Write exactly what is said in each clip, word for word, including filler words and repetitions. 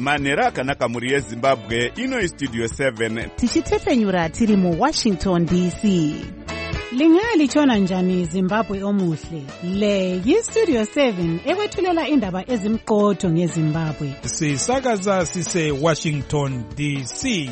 manhero akanaka mhuri yezimbabwe. Ino istudio seven tichitefenyura tiri mu Washington D C. Lingalitshona njani Zimbabwe omuhle? Le yistudio seven ekwethulela indaba ezimqotho ngeZimbabwe. Sisakaza sise Washington D C.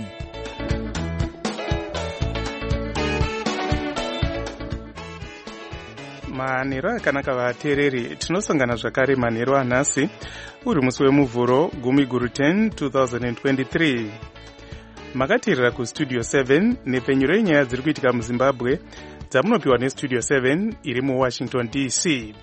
Manhero akanaka vateereri, tinosangana zvakare manhero anhasi uri musi wemuvhuro gumi guru ten two thousand twenty-three. Makateerera kustudio seven nepfenyuro yenyaya dziri kuitika muZimbabwe dzamunopiwa nestudio seven iri muWashington D C.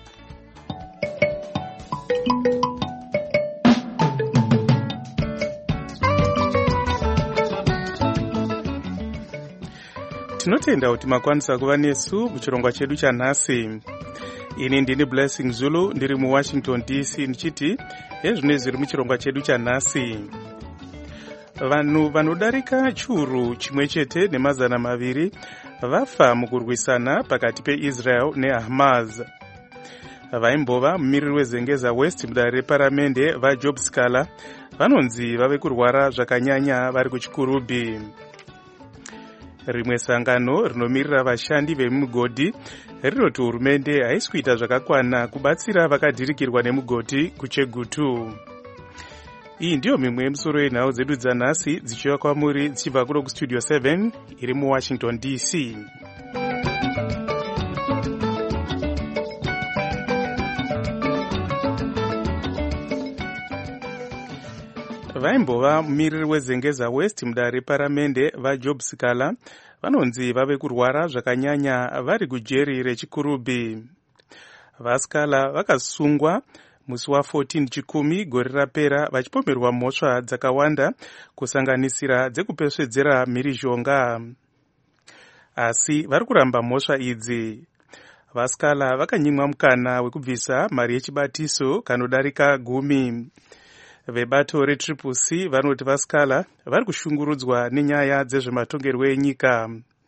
Tinotenda kuti makwanisa kuva nesu muchirongwa chedu chanhasi. Ini ndini Blessing Zulu ndiri muWashington D C ndichiti hezvino zviri muchirongwa chedu chanhasi. Vanhu vanodarika churu chimwe chete nemazana maviri vafa mukurwisana pakati peIsrael neHamas. Vaimbova mumiriri wezengeza West mudare reparamende vaJob Scala vanonzi vave kurwara zvakanyanya vari kuchikurubhi. Rimwe sangano rinomirira vashandi vemugodhi rinoti hurumende haisi kuita zvakakwana kubatsira vakadhirikirwa nemugodhi kuChegutu. Iyi ndiyo mimwe yemusoro yenhau dzedu dzanhasi dzichiva kwamuri dzichibva kuno kustudio seven iri muWashington D C. Vaimbova mumiriri wezengeza West mudare reparamende vaJob Scala vanonzi vave kurwara zvakanyanya vari kujeri rechikurubhi. VaScala vakasungwa musi wa14 chikumi gore rapera vachipomerwa mhosva dzakawanda kusanganisira dzekupesvedzera mhirizhonga. Asi vari kuramba mhosva idzi. VaScala vakanyimwa mukana wekubvisa mari yechibatiso kanodarika gumi. Vebato reTriple C vanoti vaScala vari kushungurudzwa nenyaya dzezvematongerwo enyika.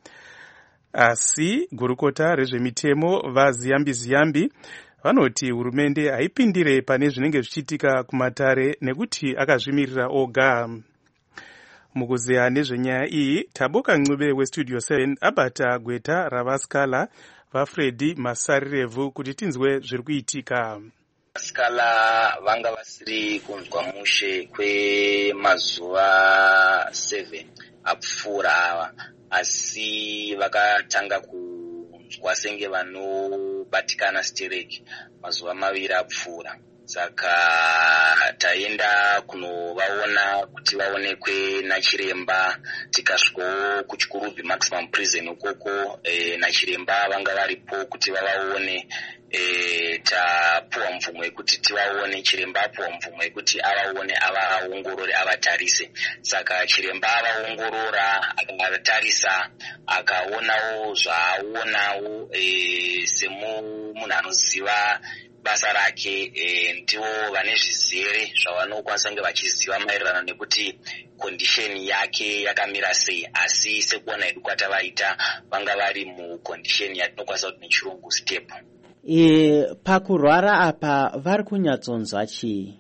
Asi gurukota rezvemitemo vaZiyambi Ziyambi vanoti hurumende haipindire pane zvinenge zvichiitika kumatare nekuti akazvimirira oga. Mukuzeya nezvenyaya iyi, Taboka Ncube westudio seven abata gweta ravaScala vaFredi Masarirevu kuti tinzwe zviri kuitika. Scala vanga vasiri kunzwa mushe kwemazuva seven apfuura ava, asi vakatanga kunzwa senge vanobatikana stereki mazuva maviri apfuura. Saka taenda kunovaona kuti vaonekwe nachiremba, tikasvikawo kuChikurubhi maximum prison ukoko e, nachiremba vanga varipo kuti vavaone. E, tapuwa mvumo yekuti tivaone, chiremba apuwa mvumo yekuti avaone, avaongorore, avatarise. Saka chiremba avaongorora, akatarisa, akaonawo zvaaonawo e, semunhu anoziva basa rake, e, ndivo vane zvizere zvavanokwanisa kunge vachiziva maererano nekuti condition yake yakamira sei. Asi sekuona hedu kwatavaita vanga vari mucondition yatinokwanisa kuti nechirungu stable. E, pakurwara apa vari kunyatsonzwa chii?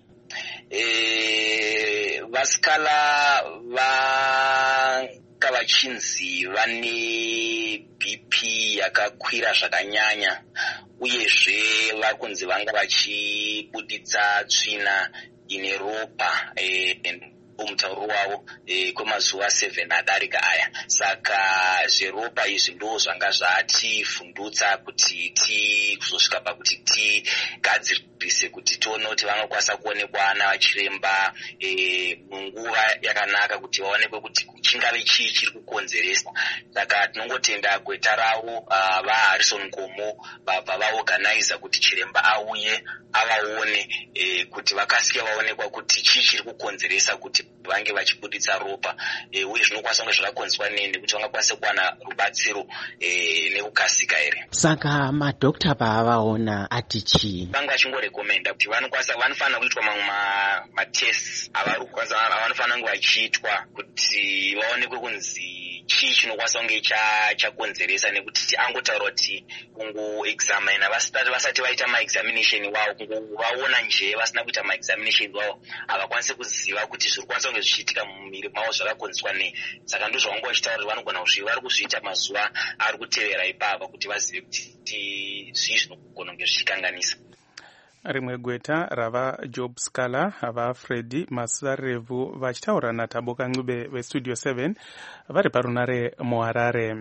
E, vaScala vanga vachinzi vane B P yakakwira zvakanyanya, uyezve vari kunzi vanga vachibuditsa tsvina ine ropa e, mutauro wavo e, kwemazuva seven adarika aya. Saka zveropa izvi ndo zvanga zvatifundutsa kuti ti kuzosvika pakuti tigadzirise kuti tione kuti vanokwanisa kuonekwa navachiremba e, munguva yakanaka kuti vaonekwe kuti chingave chii chiri kukonzeresa. Saka tinongotenda gweta ravo uh, vaHarrison Komo vabva vaorganiza kuti chiremba auye avaone e, kuti vakasike vaonekwa kuti chii chiri kukonzeresa kuti vange vachibuditsa ropa e, uye zvinokwanisa kunge zvakakonzerwa nei nekuti vangakwanisa kuwana rubatsiro e, nekukasika here. Saka madhokta paavaona ati chii? Vanga vachingorekomenda kuti vanokwanisa vanofanira kuitwa mamwe matests avari kwanisa avanofanira kunge vachiitwa kuti vaonekwe kunzi chii chinokwanisa kunge chakonzeresa, nekuti angotaura kuti kungoexamina vasati vaita maexamination wavo, kungovaona nje vasina kuita maexamination wavo havakwanisi kuziva kuti zviri kwanisa kunge zvichiitika mumuviri mavo zvakakonzeswa nei. Saka ndo zvavanga vachitaura kuti vanogona kuzvi vari kuzviita mazuva ari kutevera ipapa kuti vazive kuti zvii zvinogona kunge zvichikanganisa. Rimwe gweta rava Job Scala ava Freddy Masarevhu vachitaura naThabo Kancube veStudio seven vari parunare muHarare.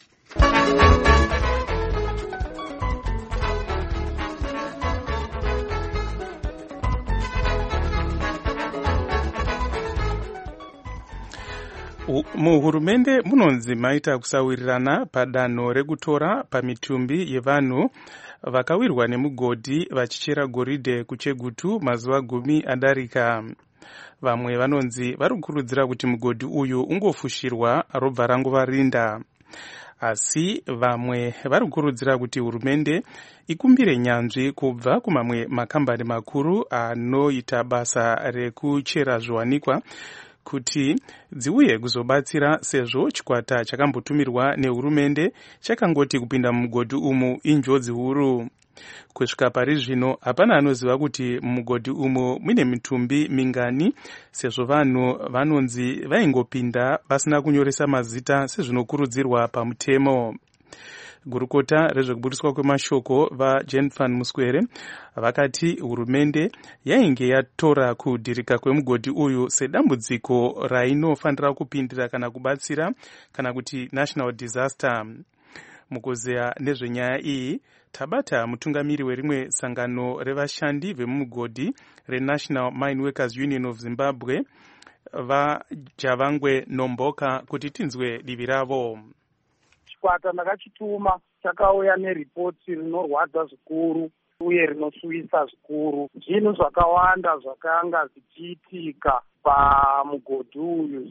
Muhurumende munonzi maita kusawirirana padanho rekutora pamitumbi yevanhu vakawirwa nemugodhi vachichera goridhe kuChegutu mazuva gumi adarika. Vamwe vanonzi vari kukurudzira kuti mugodhi uyu ungofushirwa robva ranguva rinda. Asi vamwe vari kukurudzira kuti hurumende ikumbire nyanzvi kubva kumamwe makambani makuru anoita basa rekuchera zviwanikwa kuti dziuye kuzobatsira, sezvo chikwata chakambotumirwa nehurumende chakangoti kupinda mumugodhi umu injodzi huru. Kusvika pari zvino hapana anoziva kuti mumugodhi umu mune mitumbi mingani, sezvo vanhu vanonzi vaingopinda vasina kunyoresa mazita sezvinokurudzirwa pamutemo. Gurukota rezvekubudiswa kwemashoko vaJane van Muskwere vakati hurumende yainge yatora kudhirika kwemugodhi uyu sedambudziko rainofanira kupindira kana kubatsira kana kuti national disaster. Mukuzeya nezvenyaya iyi tabata mutungamiri werimwe sangano revashandi vemumugodhi reNational Mine Workers Union of Zimbabwe vaJavangwe Nomboka kuti tinzwe divi ravo. Chikwata ndakachituma chakauya neripoti rinorwadza zvikuru uye rinosuwisa zvikuru. Zvinhu zvakawanda zvakanga zvichiitika pamugodhi uyu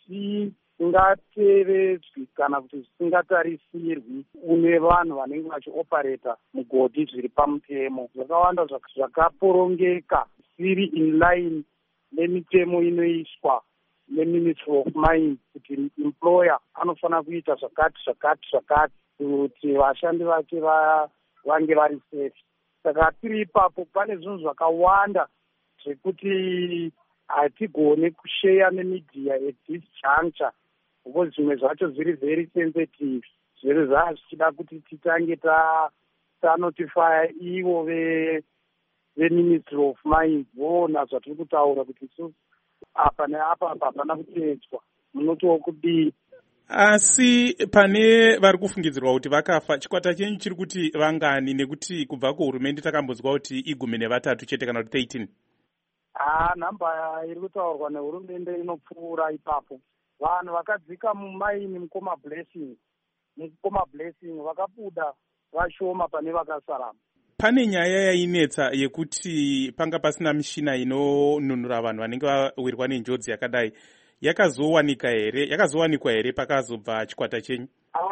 zvisingatevedzwi kana kuti zvisingatarisirwi une vanhu vanenge vachiopareta mugodhi zviri pamutemo. Zvakawanda zvakaporongeka zviri in line nemitemo inoiswa neministry of mines kuti employer anofanira kuita zvakati zvakati zvakati kuti vashandi vake vange vari safe. Saka tiri ipapo pane zvinhu zvakawanda zvekuti hatigone kusheya nemedia at this juncture, because zvimwe zvacho zviri very sensitive, zviri zvaa zvichida kuti titange tanotifya ivo veministry of mines voona zvatiri kutaura kuti apa neapa apa hapana kuteedzwa, munotiwo kudii. Asi pane vari kufungidzirwa kuti vakafa, chikwata chenyu chiri kuti vangani, nekuti kubva kuhurumende takambonzwa kuti igumi nevatatu chete kana kuti thirteen? Ah, nhamba iri kutaurwa nehurumende inopfuura ipapo. Vanhu vakadzika mumaini mukoma blessing mukoma blessing vakabuda vashoma pane vakasarama. Pane nyaya yainetsa yekuti panga pasina mishina inonunura vanhu vanenge vawirwa nenjodzi yakadai. Yakazowanika here? Yakazowanikwa here pakazobva chikwata chenyu?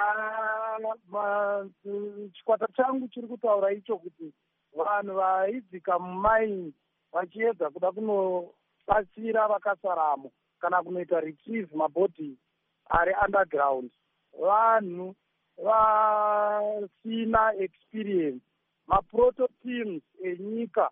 Ah, chikwata changu chiri kutaura icho kuti vanhu vaidzika mumaini vachiedza kuda kunobatsira vakasaramo kana kunoita retrieve mabhodhi ari underground, vanhu vasina experience. Maproto teams enyika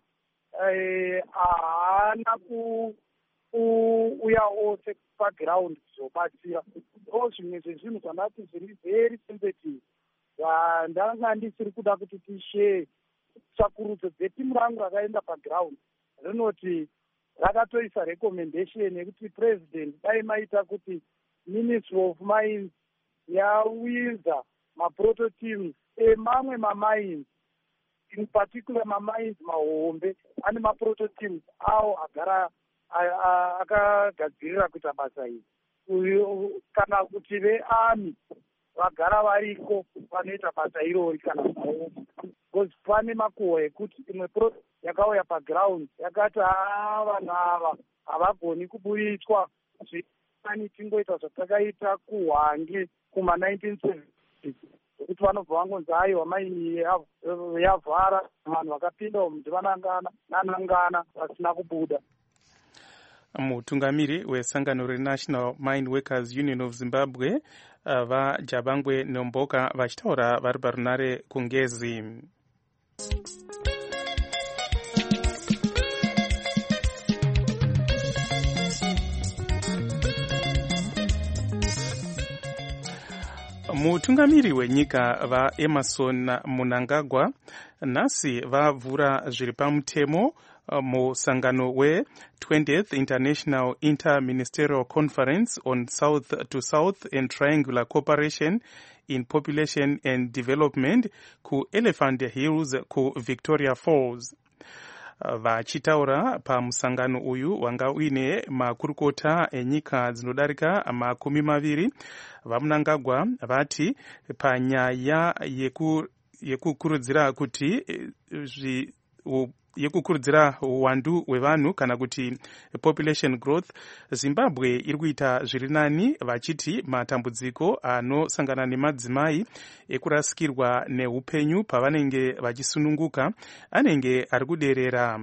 haana kuuya ose paground kuzobatsira. O zvimwe zvezvinhu zvandati zviri very sensitive ndanga ndisiri kuda kuti tishare. Tsvakurudzo dzetimu rangu rakaenda paground rinoti rakatoisa recommendation yekuti president dai maita kuti ministry of mines yawiza maproto teams emamwe mamines, in particular mamines mahombe ane maproto teams awo agara akagadzirira kuita basa iri, kana kuti vearmy vagara variko vanoita basa irori kana mahombe. Because pane makuhwa ekuti imwe pro yakauya paground yakati haa vanhu ava havagoni kubuditswa zvani tingoita zvatakaita kuhwange kuma nineteen seventies kuti vanobva vangonzi aiwa maini yavhara, vanhu vakapinda umu ndivanangana nanangana vasina kubuda. Mutungamiri wesangano reNational Mine Workers Union of Zimbabwe vaJabangwe Nomboka vachitaura vari parunare kuNgezi. Mutungamiri wenyika vaEmerson Mnangagwa nhasi vavhura zviri pamutemo musangano we-twentieth International Inter-Ministerial Conference on South to South and Triangular Cooperation in Population and Development ku Elephant Hills ku Victoria Falls. Vachitaura pamusangano uyu wanga uine makurukota enyika dzinodarika makumi maviri, vaMnangagwa vati panyaya yeku yekukurudzira kuti zvi yekukurudzira uwandu hwevanhu kana kuti population growth, Zimbabwe iri kuita zviri nani, vachiti matambudziko anosangana nemadzimai ekurasikirwa neupenyu pavanenge vachisununguka anenge ari kuderera.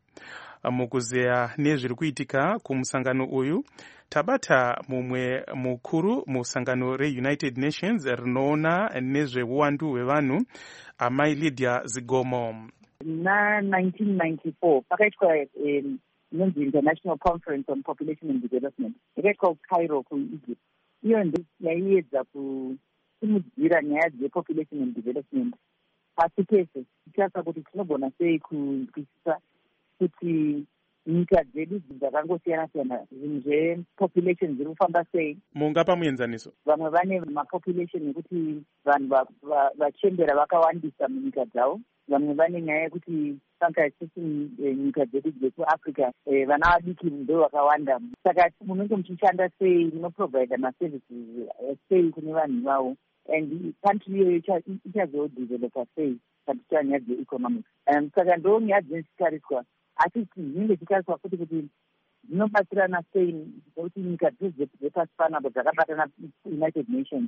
Mukuzeya nezviri kuitika kumusangano uyu, tabata mumwe mukuru musangano reUnited Nations rinoona nezveuwandu hwevanhu, amai Lydia Zigomo. Na nineteen ninety-four pakaitwa inonzi um, International Conference on Population and Development yakaitwa kuCairo kuEgypt. Iyo ndiyo yaiedza kusimudzira nyaya dzepopulation and development pasi pese, tichitarisa kuti tinogona sei kunzwisisa kuti nyika dzedu dzakangosiyana siyana zvinhu zvepopulation zviri kufamba sei. Mungapa muenzaniso? Vamwe vane mapopulation yekuti vanhu vachembera vakawandisa munyika dzavo, vamwe vane nyaya yekuti saka sisi nyika dzedu dzekuAfrica vana vadiki ndo vakawanda. Saka munenge muchishanda sei, munoprovide maservices sei kune vanhu vavo, and country iyoyo ichazodevelopa sei paticha nyaya dzeeconomics. Saka ndo nyaya dzinosikariswa, asi zvinenge zvichitariswa futi kuti dzinobatsirana sei kuti nyika dzese dzepasi panapa dzakabatana United Nations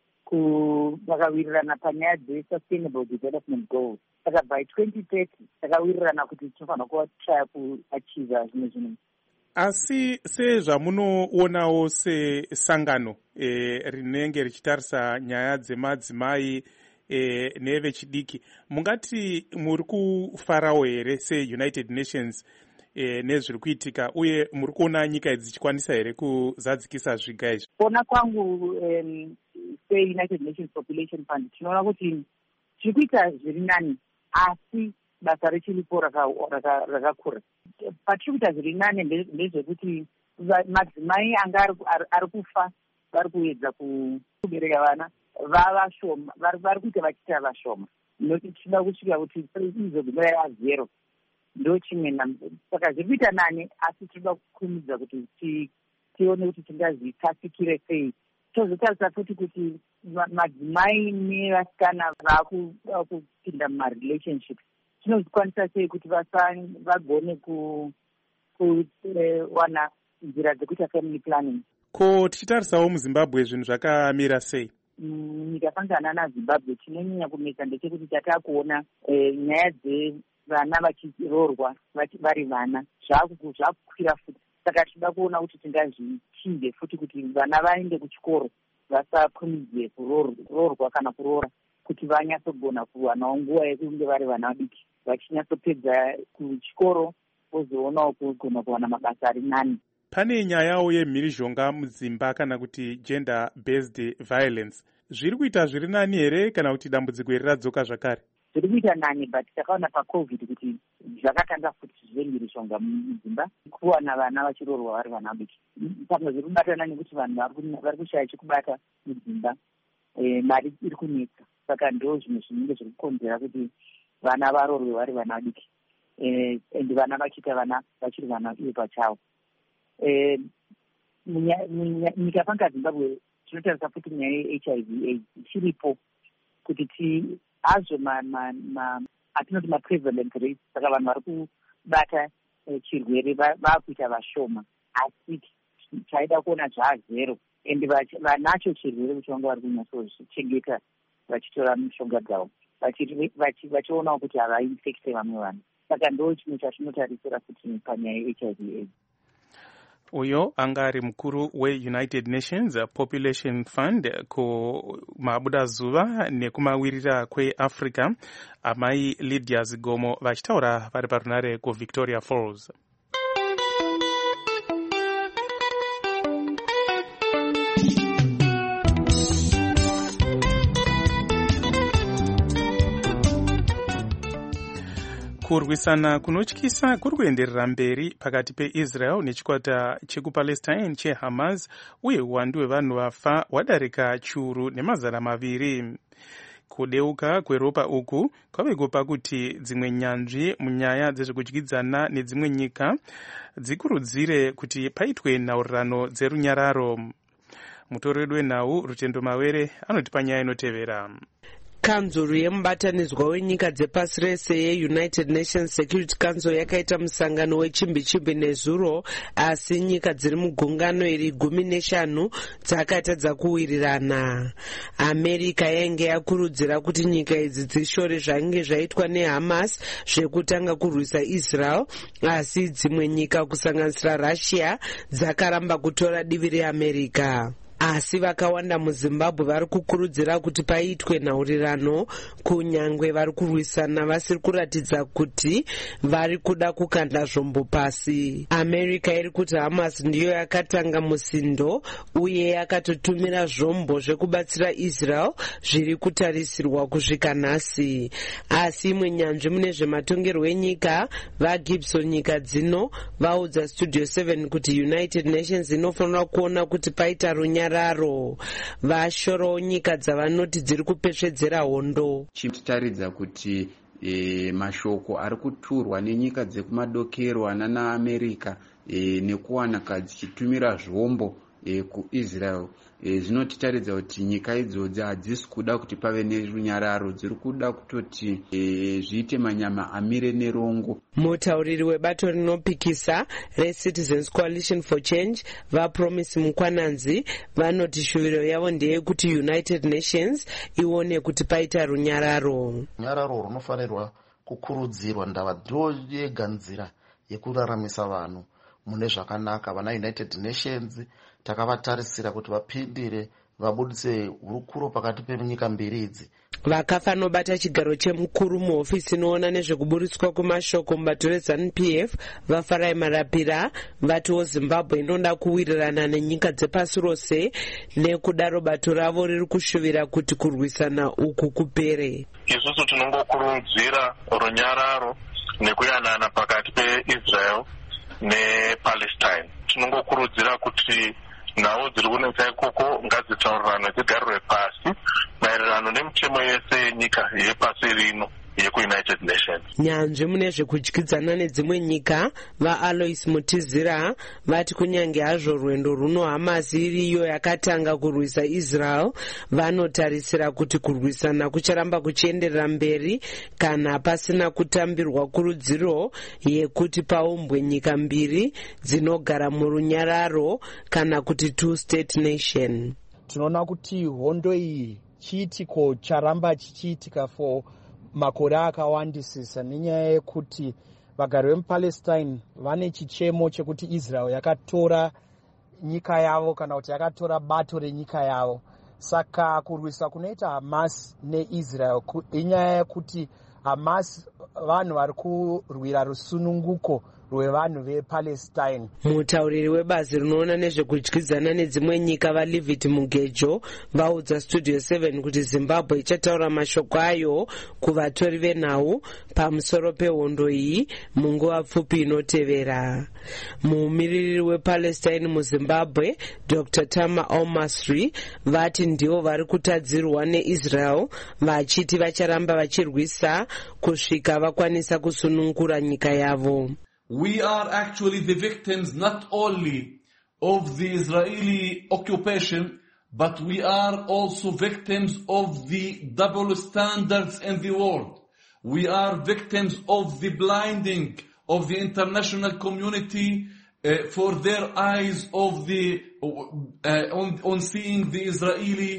vakawirirana panyaya dze-sustainable development goals. Saka by twenty thirty takawirirana kuti tinofanira kutraya kuachieva zvimwe zvinhu. Asi sezvamunoonawo sesangano e, rinenge richitarisa nyaya dzemadzimai e, nevechidiki, mungati muri kufarawo here seUnited Nations e, nezviri kuitika, uye muri kuona nyika idzi dzichikwanisa here kuzadzikisa zviga izvi? Kuona kwangu um, se-United Nations Population Fund tinoona kuti tiri kuita zviri nani, asi basa richiripo rakakura. Raka, patiri kuita zviri nani ndezvekuti madzimai anga ari kufa vari kuedza kubereka vana vavashoma, vari kuita vachiita vashoma, noti tinoda kusvika kuti izogumira yazero, ndo chimwe. Saka zviri kuita nani, asi tinoda kukurumidza kuti tione kuti tingazvitasikire sei. Tozotarisa futi kuti madzimai nevasikana vaakupinda mumarelationships tinozvikwanisa sei kuti vagone kuwana nzira dzekuita family planning. Ko tichitarisawo muZimbabwe zvinhu zvakamira sei? Nyika sangana naZimbabwe chinonyanya kunetsa ndechekuti tatakuona nyaya dzevana vachiroorwa vari vana zvakukwira futi. Saka tinoda kuona kuti tingazvichinje futi kuti vana vaende kuchikoro, vasakumidzwe kuroorwa kana kuroora, kuti vanyatsogona kuwanawo nguva yekunge vari vana vadiki, vachinyatsopedza kuchikoro vozoonawo kugona kuwana mabasa ari nani. Pane nyayawo yemhirizhonga mudzimba kana kuti gender based violence. Zviri kuita zviri nani here kana kuti dambudziko iri radzoka zvakare? Zviri kuita nani, but takaona paCovid kuti zvakatanga futi zvemhirizhonga mudzimba, kuwana vana vachiroorwa vari vana vadiki. Pamwe zviri kubatana nekuti vanhu vari kushaya chekubata mudzimba, mari iri kunetsa. Saka ndo zvimwe zvinenge zviri kukonzera kuti vana varoorwe vari vana vadiki, ende vana vachiita vana vachiri vana ivo pachavo. Nyika panga Zimbabwe tinotarisa futi nyaya yeH I V AIDS ichiripo, kuti hazvo atinoti maprevalent rates, saka vanhu vari kubata chirwere vaakuita vashoma, asi chaida kuona zvaazero, ende vanacho chirwere kuti vanga vari kunyatsochengeta vachitora mishonga dzavo, vachionawo kuti havainfekte vamwe vanhu. Saka ndo chimwe chatinotarisira futi panyaya yeH I V AIDS. uyo anga ari mukuru we-United Nations Population Fund kumabudazuva nekumawirira kweAfrica, amai Lydia Zigomo vachitaura vari parunare kuVictoria Falls. Kurwisana kunotyisa kuri kuenderera mberi pakati peIsrael nechikwata chekupalestine cheHamas, uye uwandu hwevanhu vafa hwadarika chiuru nemazana maviri. Kudeuka kweropa uku kwave kupa kuti dzimwe nyanzvi munyaya dzezvekudyidzana nedzimwe nyika dzikurudzire kuti paitwe nhaurirano dzerunyararo. Mutori wedu wenhau Rutendo Mawere anotipa nyaya inotevera. Kanzuru yemubatanidzwa wenyika dzepasi rese yeUnited Nations Security Council yakaita musangano wechimbi-chimbi nezuro, asi nyika dziri mugungano iri gumi neshanu dzakatadza kuwirirana. America yainge yakurudzira kuti nyika idzi dzishore zvainge zvaitwa neHamas zvekutanga kurwisa Israel, asi dzimwe nyika kusanganisira Russia dzakaramba kutora divi reAmerica. Asi vakawanda muZimbabwe vari kukurudzira kuti paitwe nhaurirano, kunyangwe vari kurwisana vasiri kuratidza kuti vari kuda kukanda zvombo pasi. America iri kuti Hamas ndiyo yakatanga musindo uye yakatotumira zvombo zvekubatsira Israel zviri kutarisirwa kusvika nhasi. Asi imwe nyanzvi mune zvematongerwo enyika vaGibson nyika dzino vaudza Studio seven kuti United Nations inofanira kuona kuti paita runyararo raro vashoro nyika dzavanoti dziri kupesvedzera hondo. Chitaridza kuti e, mashoko ari kuturwa nenyika dzekumadokero anana America e, nekuwana dzichitumira zvombo e, kuIsrael e, zvinotitaridza kuti nyika idzodzi hadzisi kuda kuti pave nerunyararo, dziri kuda kutoti e, zviite manyama amire nerongo. Mutauriri webato rinopikisa reCitizens Coalition for Change vaPromise Mukwananzi vanoti shuviro yavo ndeyekuti United Nations ione kuti paita runyararo. Runyararo runofanirwa kukurudzirwa, ndava ndo yega nzira yekuraramisa vanhu mune zvakanaka. Vana United Nations takavatarisira kuti vapindire vabudise hurukuro pakati penyika mbiri idzi. Vakafa nobata chigaro chemukuru muhofisi inoona nezvekuburitswa kwemashoko mubato reZANU P F vaFarai Marapira vatiwo Zimbabwe inoda kuwirirana nenyika dzepasi rose, nekudaro bato ravo riri kushuvira kuti kurwisana uku kupere. Isusu tinongokurudzira runyararo nekuyanana pakati peIsrael nePalestine. Tinongokurudzira kuti nhau dziri kunetsa ikoko ngadzitaurirane dzigarirwe pasi maererano nemitemo yese yenyika yepasi rino yekuUnited Nations. Nyanzvi mune zvekudyidzana nedzimwe nyika vaAlois Mutizira vati kunyange hazvo rwendo runo Hamas iriyo yakatanga kurwisa Israel, vanotarisira kuti kurwisana kucharamba kuchienderera mberi kana pasina kutambirwa kurudziro yekuti paumbwe nyika mbiri dzinogara murunyararo kana kuti two state nation. Tinoona kuti hondo iyi chiitiko charamba chichiitika for makore akawandisisa nenyaya yekuti vagari vemuPalestine vane chichemo chekuti Israel yakatora nyika yavo kana kuti yakatora bato renyika yavo. Saka kurwisa kunoita Hamas neIsrael inyaya yekuti Hamas vanhu vari kurwira rusununguko rwevanhu vePalestine. Mutauriri webazi rinoona nezvekudyidzana nedzimwe nyika vaLivit Mugejo vaudza Studio seven kuti Zimbabwe ichataura mashoko ayo kuvatori venhau pamusoro pehondo iyi munguva pfupi inotevera. Mumiriri wePalestine muZimbabwe Doctor Tama Al-Masri vati ndivo vari kutadzirwa neIsrael, vachiti vacharamba vachirwisa kusvika vakwanisa kusunungura nyika yavo. We are actually the victims not only of the Israeli occupation, but we are also victims of the double standards in the world. We are victims of the blinding of the international community uh, for their eyes of the uh, on, on seeing the Israeli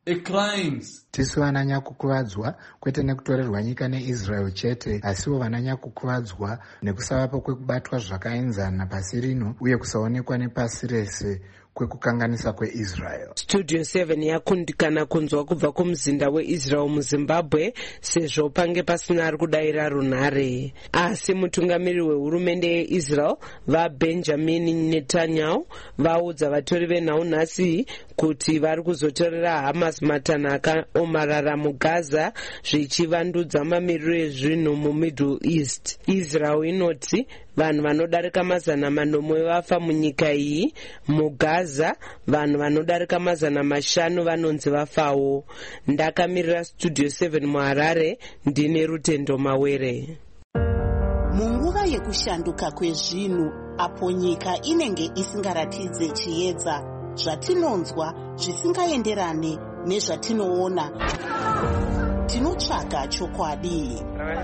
uh, crimes. Tisu vananyakukuvadzwa kwete nekutorerwa nyika neIsrael chete, asiwo vananyakukuvadzwa nekusavapo kwekubatwa zvakaenzana pasi rino uye kusaonekwa nepasi rese kwekukanganisa kweIsrael. Studio seven yakundikana kunzwa kubva kumuzinda weIsrael muZimbabwe sezvo pange pasina ari kudayira runhare. Asi mutungamiri wehurumende yeIsrael vaBenjamin Netanyahu vaudza vatori venhau nhasi kuti vari kuzotorera Hamas matanho akaomarara muGaza zvichivandudza mamiriro ezvinhu muMiddle East. Israel inoti vanhu vanodarika mazana manomwe vafa munyika iyi. MuGaza vanhu vanodarika mazana mashanu vanonzi vafawo. Ndakamirira Studio seven muHarare, ndine Rutendo Mawere. Munguva yekushanduka kwezvinhu, apo nyika inenge isingaratidze chiedza, zvatinonzwa zvisingaenderane nezvatinoona, tinotsvaga chokwadi.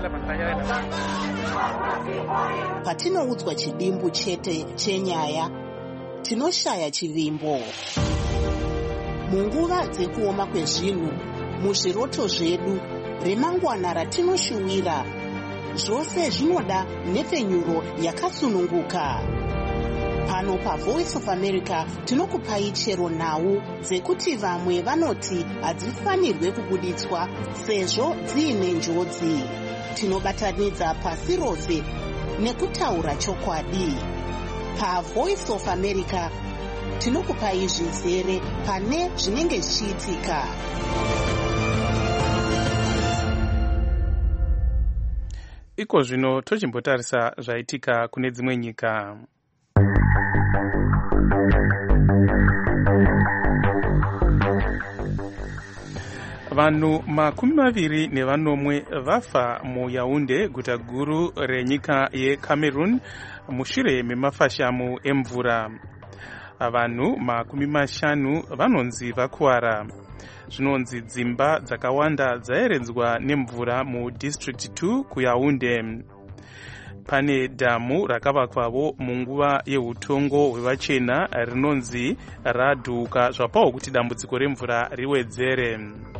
Patinoudzwa chidimbu chete chenyaya, tinoshaya chivimbo. Munguva dzekuoma kwezvinhu, muzviroto zvedu, remangwana ratinoshuwira, zvose zvinoda nhepfenyuro yakasununguka. Pano paVoice of America tinokupai chero nhau dzekuti vamwe vanoti hadzifanirwe kubuditswa sezvo dziine njodzi. Tinobatanidza pasi rose nekutaura chokwadi. PaVoice of America tinokupai zvizere pane zvinenge zvichiitika. Iko zvino tochimbotarisa zvaitika kune dzimwe nyika. Vanhu makumi maviri nevanomwe vafa muYaounde, guta guru renyika yeCameroon, mushure memafashamu emvura. Vanhu makumi mashanu vanonzi vakuwara. Zvinonzi dzimba dzakawanda dzaeredzwa nemvura muDistrict two kuYaounde. Pane dhamu rakavakwawo munguva yehutongo hwevachena rinonzi radhuka zvapawo kuti dambudziko remvura riwedzere.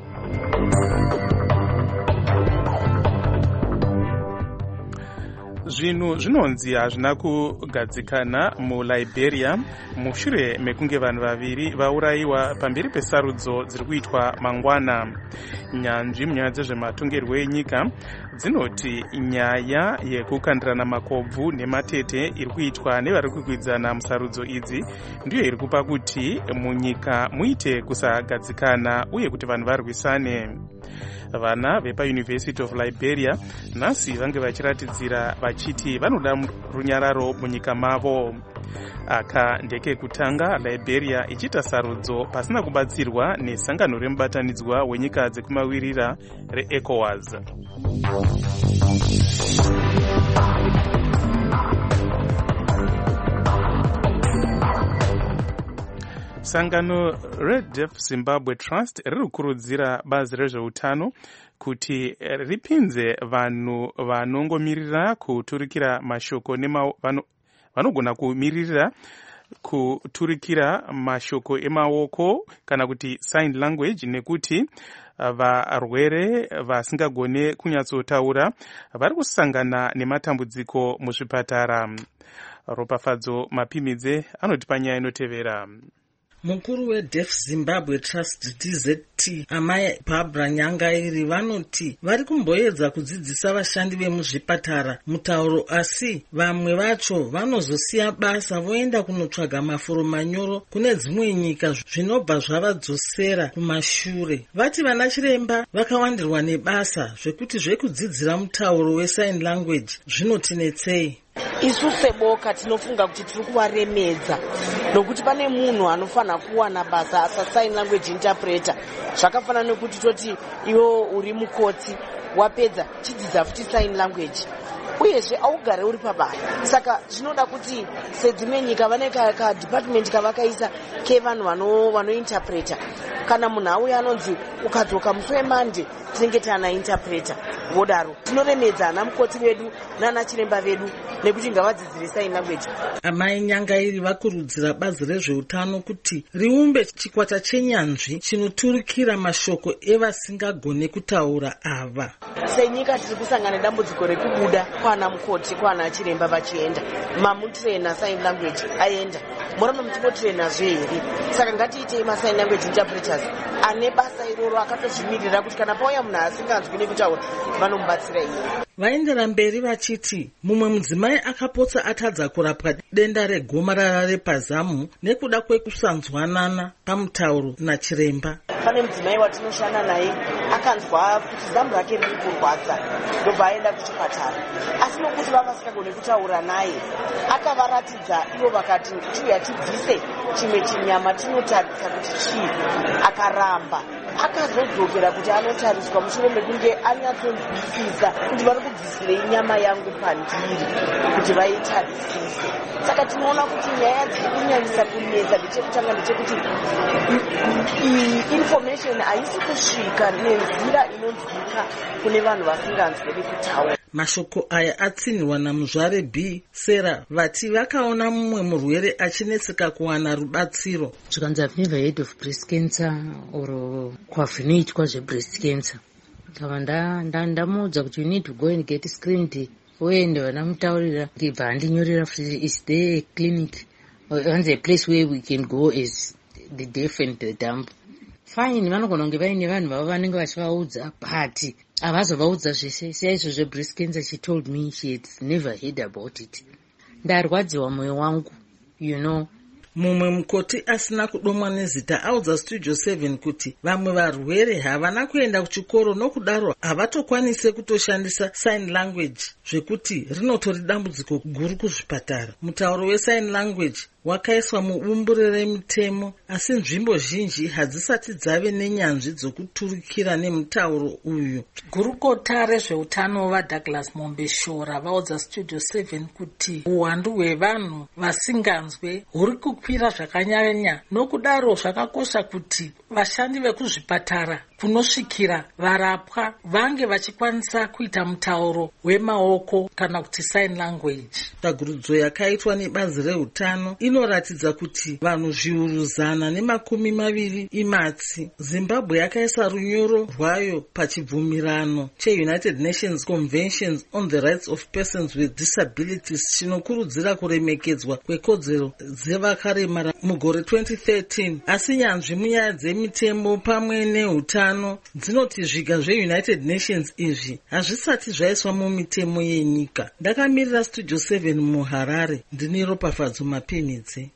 Zvinhu zvinonzi hazvina kugadzikana muLiberia mushure mekunge vanhu vaviri vaurayiwa pamberi pesarudzo dziri kuitwa mangwana. Nyanzvi munyaya dzezvematongerwo enyika dzinoti nyaya yekukandirana makobvu nematete iri kuitwa nevari kukwikwidzana musarudzo idzi ndiyo iri kupa kuti munyika muite kusagadzikana uye kuti vanhu varwisane. Vana vepaUniversity of Liberia nhasi vange vachiratidzira vachiti vanoda runyararo munyika mavo. Aka ndeke kutanga Liberia ichita sarudzo pasina kubatsirwa nesangano remubatanidzwa wenyika dzekumawirira reECOWAS. Sangano Red Deaf Zimbabwe Trust riri kukurudzira bazi rezveutano kuti ripinze vanhu vanongomirira kuturikira mashoko vanogona kumirira kuturikira mashoko emaoko kana kuti sign language, nekuti varwere vasingagone kunyatsotaura vari kusangana nematambudziko muzvipatara. Ropafadzo Mapimidze anoti panyaya inotevera. Mukuru weDeaf Zimbabwe Trust D Z T Amai Barbara Nyangairi vanoti vari kumboedza kudzidzisa vashandi vemuzvipatara mutauro, asi vamwe vacho vanozosiya basa voenda kunotsvaga mafuro manyoro kune dzimwe nyika zvinobva zvavadzosera kumashure. Vati vana chiremba vakawandirwa nebasa zvekuti zvekudzidzira mutauro wesign language zvinotinetsei. Isu seboka tinofunga kuti tiri kuvaremedza nokuti pane munhu anofanira kuwana basa asa sign language interpreter. Zvakafanana nekuti toti iwo uri mukoti wapedza chidzidza futi sign language uyezve augare uri pabasa. Saka zvinoda kuti sedzimwe nyika vane ka department kavakaisa kevanhu vano vano interpreter. Kana munhu auya anonzi ukadzoka musi weMonday tinenge tana interpreter. vodaro tinoremedza ana mukoti vedu nana chiremba vedu nekuti ngavadzidzire sign language. Amai Nyangairi vakurudzira bazi rezveutano kuti riumbe chikwata chenyanzvi chinoturukira mashoko evasingagone kutaura ava. Senyika tiri kusangana dambudziko rekubuda kwana mukoti kwana chiremba vachienda mamutrena sign language aenda murano mutipotrena zveheri. Saka ngatiitei ma sign language interpreters ane basa iroro akatozvimirira kuti kana pauya munhu asinganzwi nekutaura vanomubatsira iye. Vaendera mberi vachiti mumwe mudzimai akapotsa atadza kurapwa denda regomarara repazamu nekuda kwekusanzwanana pamutauro nachiremba. Pane mudzimai watinoshanda naye akanzwa kuti zamu rake riri kurwadza ndobva aenda kuchipatara, asi nokuti vavasingagone kutaura naye akavaratidza ivo vakati tiuya tibvise chimwe chinyama tinotarisa kuti chii. Akaramba akazodzokera kuti anotariswa mushure mekunge anyatsonzwisisa kuti vari kubvisirei nyama yangu pandiri kuti vaitarisise. Saka tinoona kuti nyaya dziri kunyanyisa kunetsa ndechekutanga ndechekuti information haisi kusvika nenzira inonzwika kune vanhu vasinganzwi nekutaura. Mashoko aya atsinirwa namuzvare B Sera vati vakaona mumwe murwere achinetseka kuwana rubatsiro. Zvikanzi I've never heard of breast cancer or kwavhinoitwa zve-breast cancer. Ndava ndamuudza kuti you need to go and get screened. Uende vanamutaurira ndibva handinyorera futi is there a clinic or a place where we can go as the deaf and the dumb. Fine, vanogona kunge vaine vanhu vavo vanenge vachivaudza but havazovaudza zvese. Seizvo zve-breast cancer, she told me she had never heard about it. Ndarwadziwa mwoyo wangu, you know. Mumwe mukoti asina kudomwa nezita audza Studio seven kuti vamwe varwere havana kuenda kuchikoro nokudaro havatokwanise kutoshandisa sign language zvekuti rinotori dambudziko guru kuzvipatara. Mutauro we-sign language wakaiswa mubumbure remitemo asi nzvimbo zhinji hadzisati dzave nenyanzvi dzokuturukira nemutauro uyu. Gurukota rezveutano vaDouglas Mombeshora vaudza Studio seven kuti uwandu hwevanhu vasinganzwe huri kukwira zvakanyanya, nokudaro zvakakosha kuti vashandi vekuzvipatara kunosvikira varapwa vange vachikwanisa kuita mutauro wemaoko kana kuti sign language. Tsvagurudzo yakaitwa nebazi reutano inoratidza kuti vanhu zviuru zana nemakumi maviri imatsi. Zimbabwe yakaisa runyoro rwayo pachibvumirano cheUnited Nations Conventions on the Rights of Persons with Disabilities chinokurudzira kuremekedzwa kwekodzero dzevakaremara mugore twenty thirteen. Asi nyanzvi munyaya dzemitemo pamwe neutano dzinoti zviga zveUnited Nations izvi hazvisati zvaiswa mumitemo yenyika. Ndakamirira Studio seven muHarare, ndini Ropafadzo Mapinidze.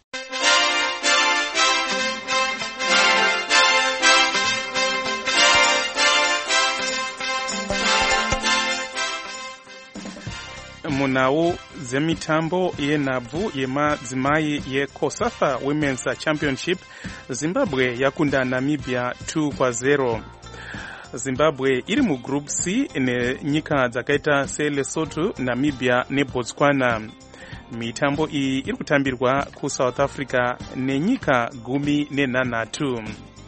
Munhau dzemitambo yenhabvu yemadzimai yeCOSAFA Women's Championship, Zimbabwe yakunda Namibia two kwa zero. Zimbabwe iri mugroup C nenyika dzakaita seLesotho, Namibia neBotswana. Mitambo iyi iri kutambirwa kuSouth Africa nenyika gumi nenhanhatu.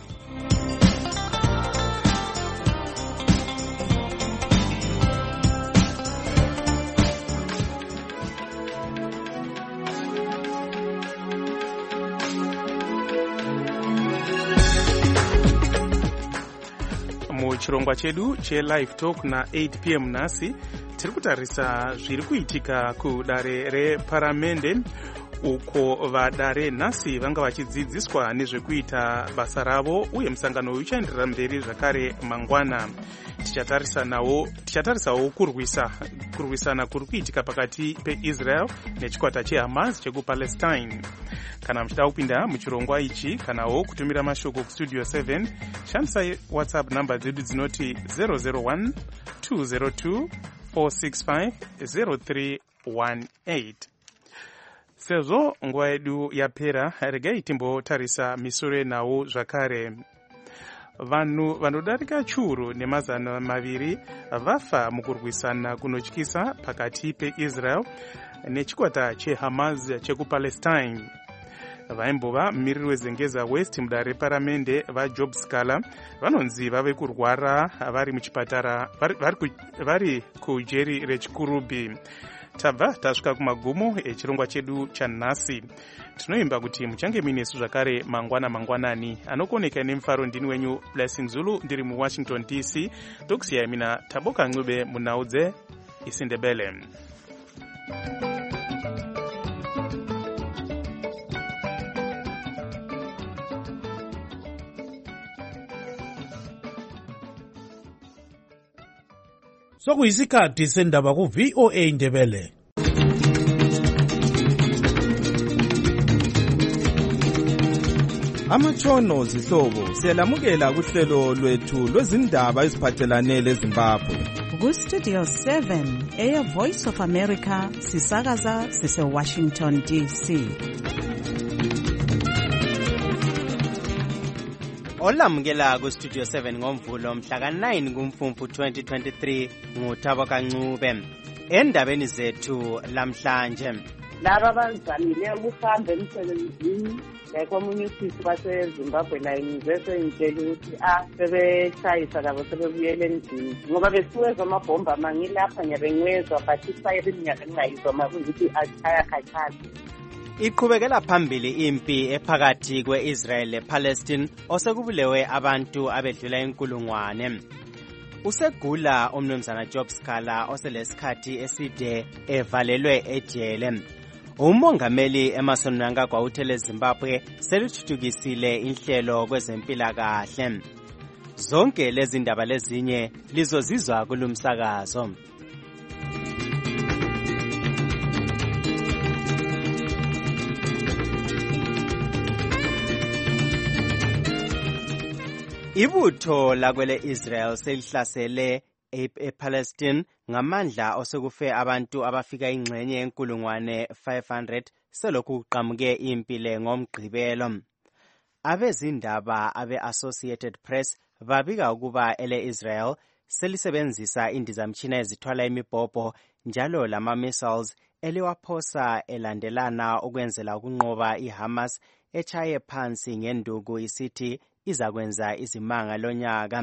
Muchirongwa chedu che-Live Talk na eight p m nhasi tiri kutarisa zviri kuitika kudare reparamende uko vadare nhasi vanga vachidzidziswa nezvekuita basa ravo uye musangano uyu uchaenderera mberi zvakare mangwana. Tichatarisa nawo tichatarisawo kurwisa kurwisana kuri kuitika pakati peIsrael nechikwata cheHamas chekupalestine. Kana muchida kupinda muchirongwa ichi kanawo kutumira mashoko kustudio seven, shandisai WhatsApp namba dzedu dzinoti zero zero one two zero two four six five zero three one eight. Sezvo nguva yedu yapera, regai timbotarisa misoro nawo zvakare. Vanhu vanodarika churu nemazana maviri vafa mukurwisana kunotyisa pakati peIsrael nechikwata cheHamas chekupalestine. vaimbova mumiriri wezengeza west muda reparamende vajob scala vanonzi vave kurwara vari muchipatara vari kujeri rechikurubi. Tabva tasvika kumagumo echirongwa chedu chanhasi. Tinoimba kuti muchange minesu zvakare mangwana mangwanani. Anokoneka nemufaro ndini wenyu Blessing Zulu ndiri muWashington D C. Tokusiyai mina Taboka Ncube munhau dzeIsindebele. Sokuyisikhathi sendaba ku V O A Ndebele. Amatshono zihlobo siyalamukela kuhlelo lwethu lwezindaba eziphathelane leZimbabwe. Ku Studio seven eya Voice of America sisakaza sise Washington D C. Olamukela ku Studio seven ngomvulo mhla ka nine kuMfumfu twenty twenty-three nguThaboka Ncube. Endabeni zethu lamhlanje, laba bazamile ukuhamba emsebenzini yakomunye usisi baseZimbabwe la ingizese ngitshela ukuthi ah sebeshayisa labo sebebuyele endlini ngoba besuwezwa amabhomba mangilapha ngiyabenwezwa but isayiri iminyaka ngingayizwa makuthi ashaya khathala. Iqhubekela phambili impi ephakathi kwe-Israel le-Palestine osekubulewe abantu abedlula inkulungwane. Usegula umnumzana Job Scala oselesikhathi eside evalelwe ejele. Umongameli Emmerson Mnangagwa uthele Zimbabwe seluthuthukisile inhlelo kwezempilakahle. Zonke lezi ndaba lezinye lizozizwa kulumsakazo. Ibutho lakwele Israel selihlasele ePalestine ngamandla osekufe abantu abafika ingxenye yenkulungwane five hundred selokhu kuqhamuke impile ngomgqibelo. Abezindaba abe-Associated Press babika ukuba ele Israel selisebenzisa indizamtshina ezithwala imibhobho njalo lama missiles eliwaphosa elandelana ukwenzela ukunqoba iHamas echaye phansi ngenduku isithi izakwenza izimanga lonyaka.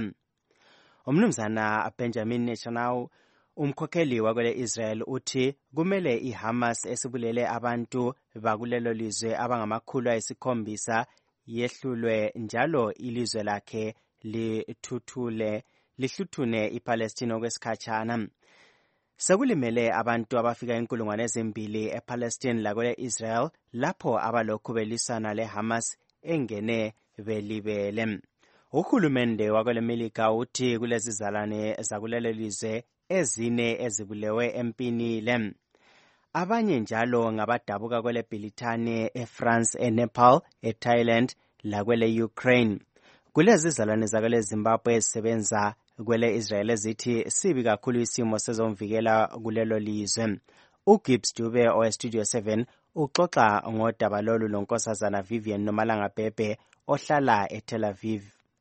Umnumzana Benjamin Netanyahu umkhokheli wakwele Israel uthi kumele iHamas esibulele abantu bakulelo lizwe abangamakhulu ayisikhombisa yehlulwe njalo ilizwe lakhe lithuthule lihluthune iPalestine okwesikhatshana. Sekulimele abantu abafika inkulungwane ezimbili ePalestine lakwele Israel lapho abalokhu belisana leHamas engene belibele. Uhulumende wakwele Melika uthi kulezi zalane zakulelo lizwe ezine ezibulewe empinile. Abanye njalo ngabadabuka kwele Britane, eFrance, eNepal, eThailand lakwele Ukraine. Kulezi zalane zakwele Zimbabwe ezisebenza kwele Israel ezithi sibi kakhulu isimo sezomvikela kulelo lizwe. uGibbs Dube oweStudio seven uxoxa ngodaba lolu lonkosazana Vivian Nomalanga Bhebhe ohlala eTel Aviv.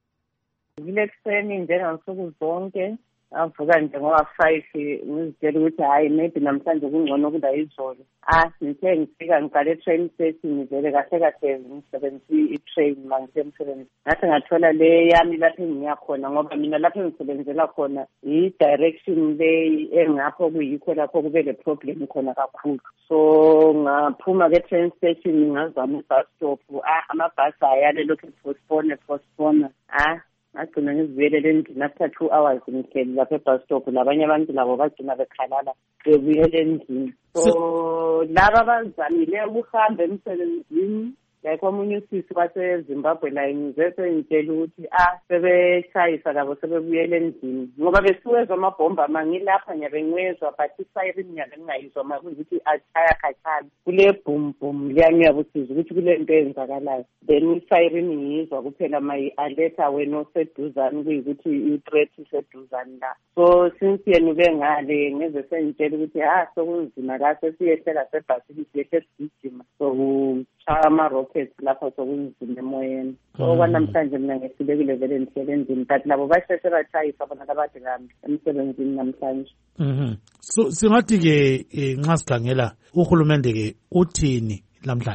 Ngilekuseni njengansuku zonke avuka nje ngoba five ngizitshela ukuthi hayi maybe namhlanje kungcono kuda izolo. Ah ngithe ngifika ngiqale train station ngivele kahle kahle ngisebenzisa i-train manje emsebenzini. Ngathi ngathola le yami lapho engiyakhona ngoba mina lapho engisebenzela khona i-direction le engapho kuyikho lapho kube le problem khona kakhulu. So ngaphuma ke train station ngazama i-bus stop. Ah amabhasi ayale lokhu postpone postpone. Ah agcina ngizibuyelele endlini after two hours ngihleli lapha ebus stop labanye abantu labo bagcina bekhalala bebuyele endlini. So laba bazamile ukuhamba emsebenzini yakomunye usisi waseZimbabwe la ngizese ngitshela ukuthi ah sebeshayisa labo sebebuyele endlini ngoba besuwezwa amabhomba mangilapha ngiyabenwezwa but isayiri iminyaka ngingayizwa makuthi ashaya khathala kule boom boom liyangiyabusiza ukuthi kule nto eyenzakalayo then isayiri ngiyizwa kuphela mayi alert wena oseduzane kuyikuthi i-threat iseduzane la. So since yena ube ngale ngeze sengitshela ukuthi ah sokunzima la sesiyehlela sebhasini siyehle sigijima so kuchaya ama-rockets lapha sokunzima emoyeni. So kwanamhlanje mina ngesibekile vele ndihlele endlini but labo basheshe batshayisa bona labade kambi emsebenzini namhlanje. Mhm. So singathi ke nxa sikhangela uhulumende ke uthini namhlanje?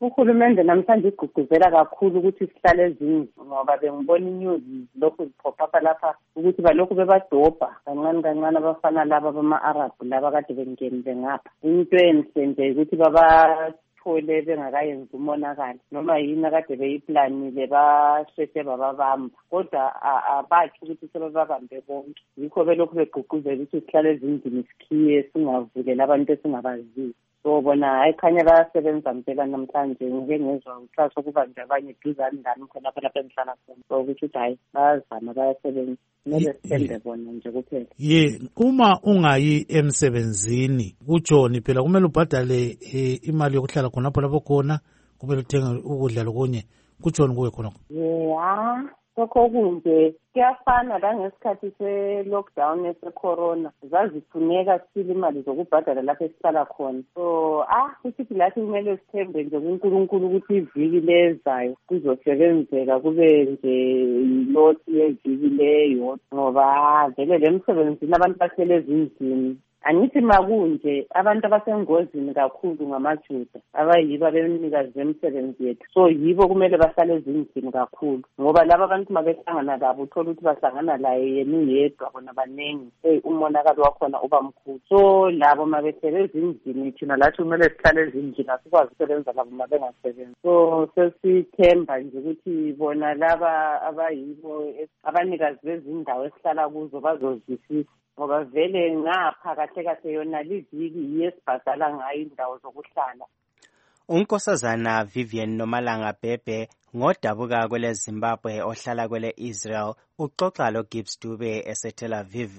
uhulumende namhlanje igqugquzela kakhulu ukuthi sihlale ezindlu ngoba bengibona inews lokhu ziphopha lapha ukuthi balokhu bebadobha kancane kancane abafana laba bama-Arab laba kade bengenile ngapha. Into enhle nje ukuthi babathole bengakayenzi umonakalo noma yini akade beyiplanile basheshe bababamba kodwa abathi ukuthi sebebabambe bonke. Yikho belokhu begqugquzela ukuthi sihlale ezindlini sikhiye singavuleli abantu esingabaziyo. So bona ayikhanya bayasebenza mpela namhlanje ngike ngezwa uhlaso kuba nje abanye duzane ngani khona lapha lapha enhlala khona. So ukuthi hayi bayazama bayasebenza. Kumele sithembe bona nje kuphela. Ye uma ungayi emsebenzini uJohn phela kumele ubhadale imali yokuhlala khonapho lapho khona kumele uthenge ukudla lokunye kuJohn kuwe khona. Yeah. Lokho kunje kuyafana la ngesikhathi se-lockdown ese-corona zazifuneka sile imali zokubhadala lapho esihlala khona. So ah kusithi lathi kumele sithembe nje kuNkulunkulu ukuthi iviki lezayo kuzosebenzeka kube nje iloti yeviki leyo ngoba vele le msebenzini abantu bahlele ezindlini. Angithi makunje abantu abasengozini kakhulu ngamaJuda abayibo abenikazi bemsebenzi yethu. So yibo kumele bahlale ezindlini kakhulu ngoba laba abantu mabehlangana labo uthola ukuthi bahlangana laye yena uyedwa bona baningi. Hey umonakalo wakhona uba mkhulu. So labo mabehlele ezindlini thina lathi kumele sihlale ezindlini asikwazi ukusebenza labo mabengasebenzi. So sesithemba nje ukuthi bona laba abayibo abanikazi bezindawo esihlala kuzo bazozwisisa ngoba vele ngapha kahle kahle yona liviki yesibhadala ngayo indawo zokuhlala. uNkosazana Vivian Nomalanga Bhebhe ngodabuka kwele Zimbabwe ohlala kwele Israel uxoxa lo Gibbs Dube eseTel Aviv.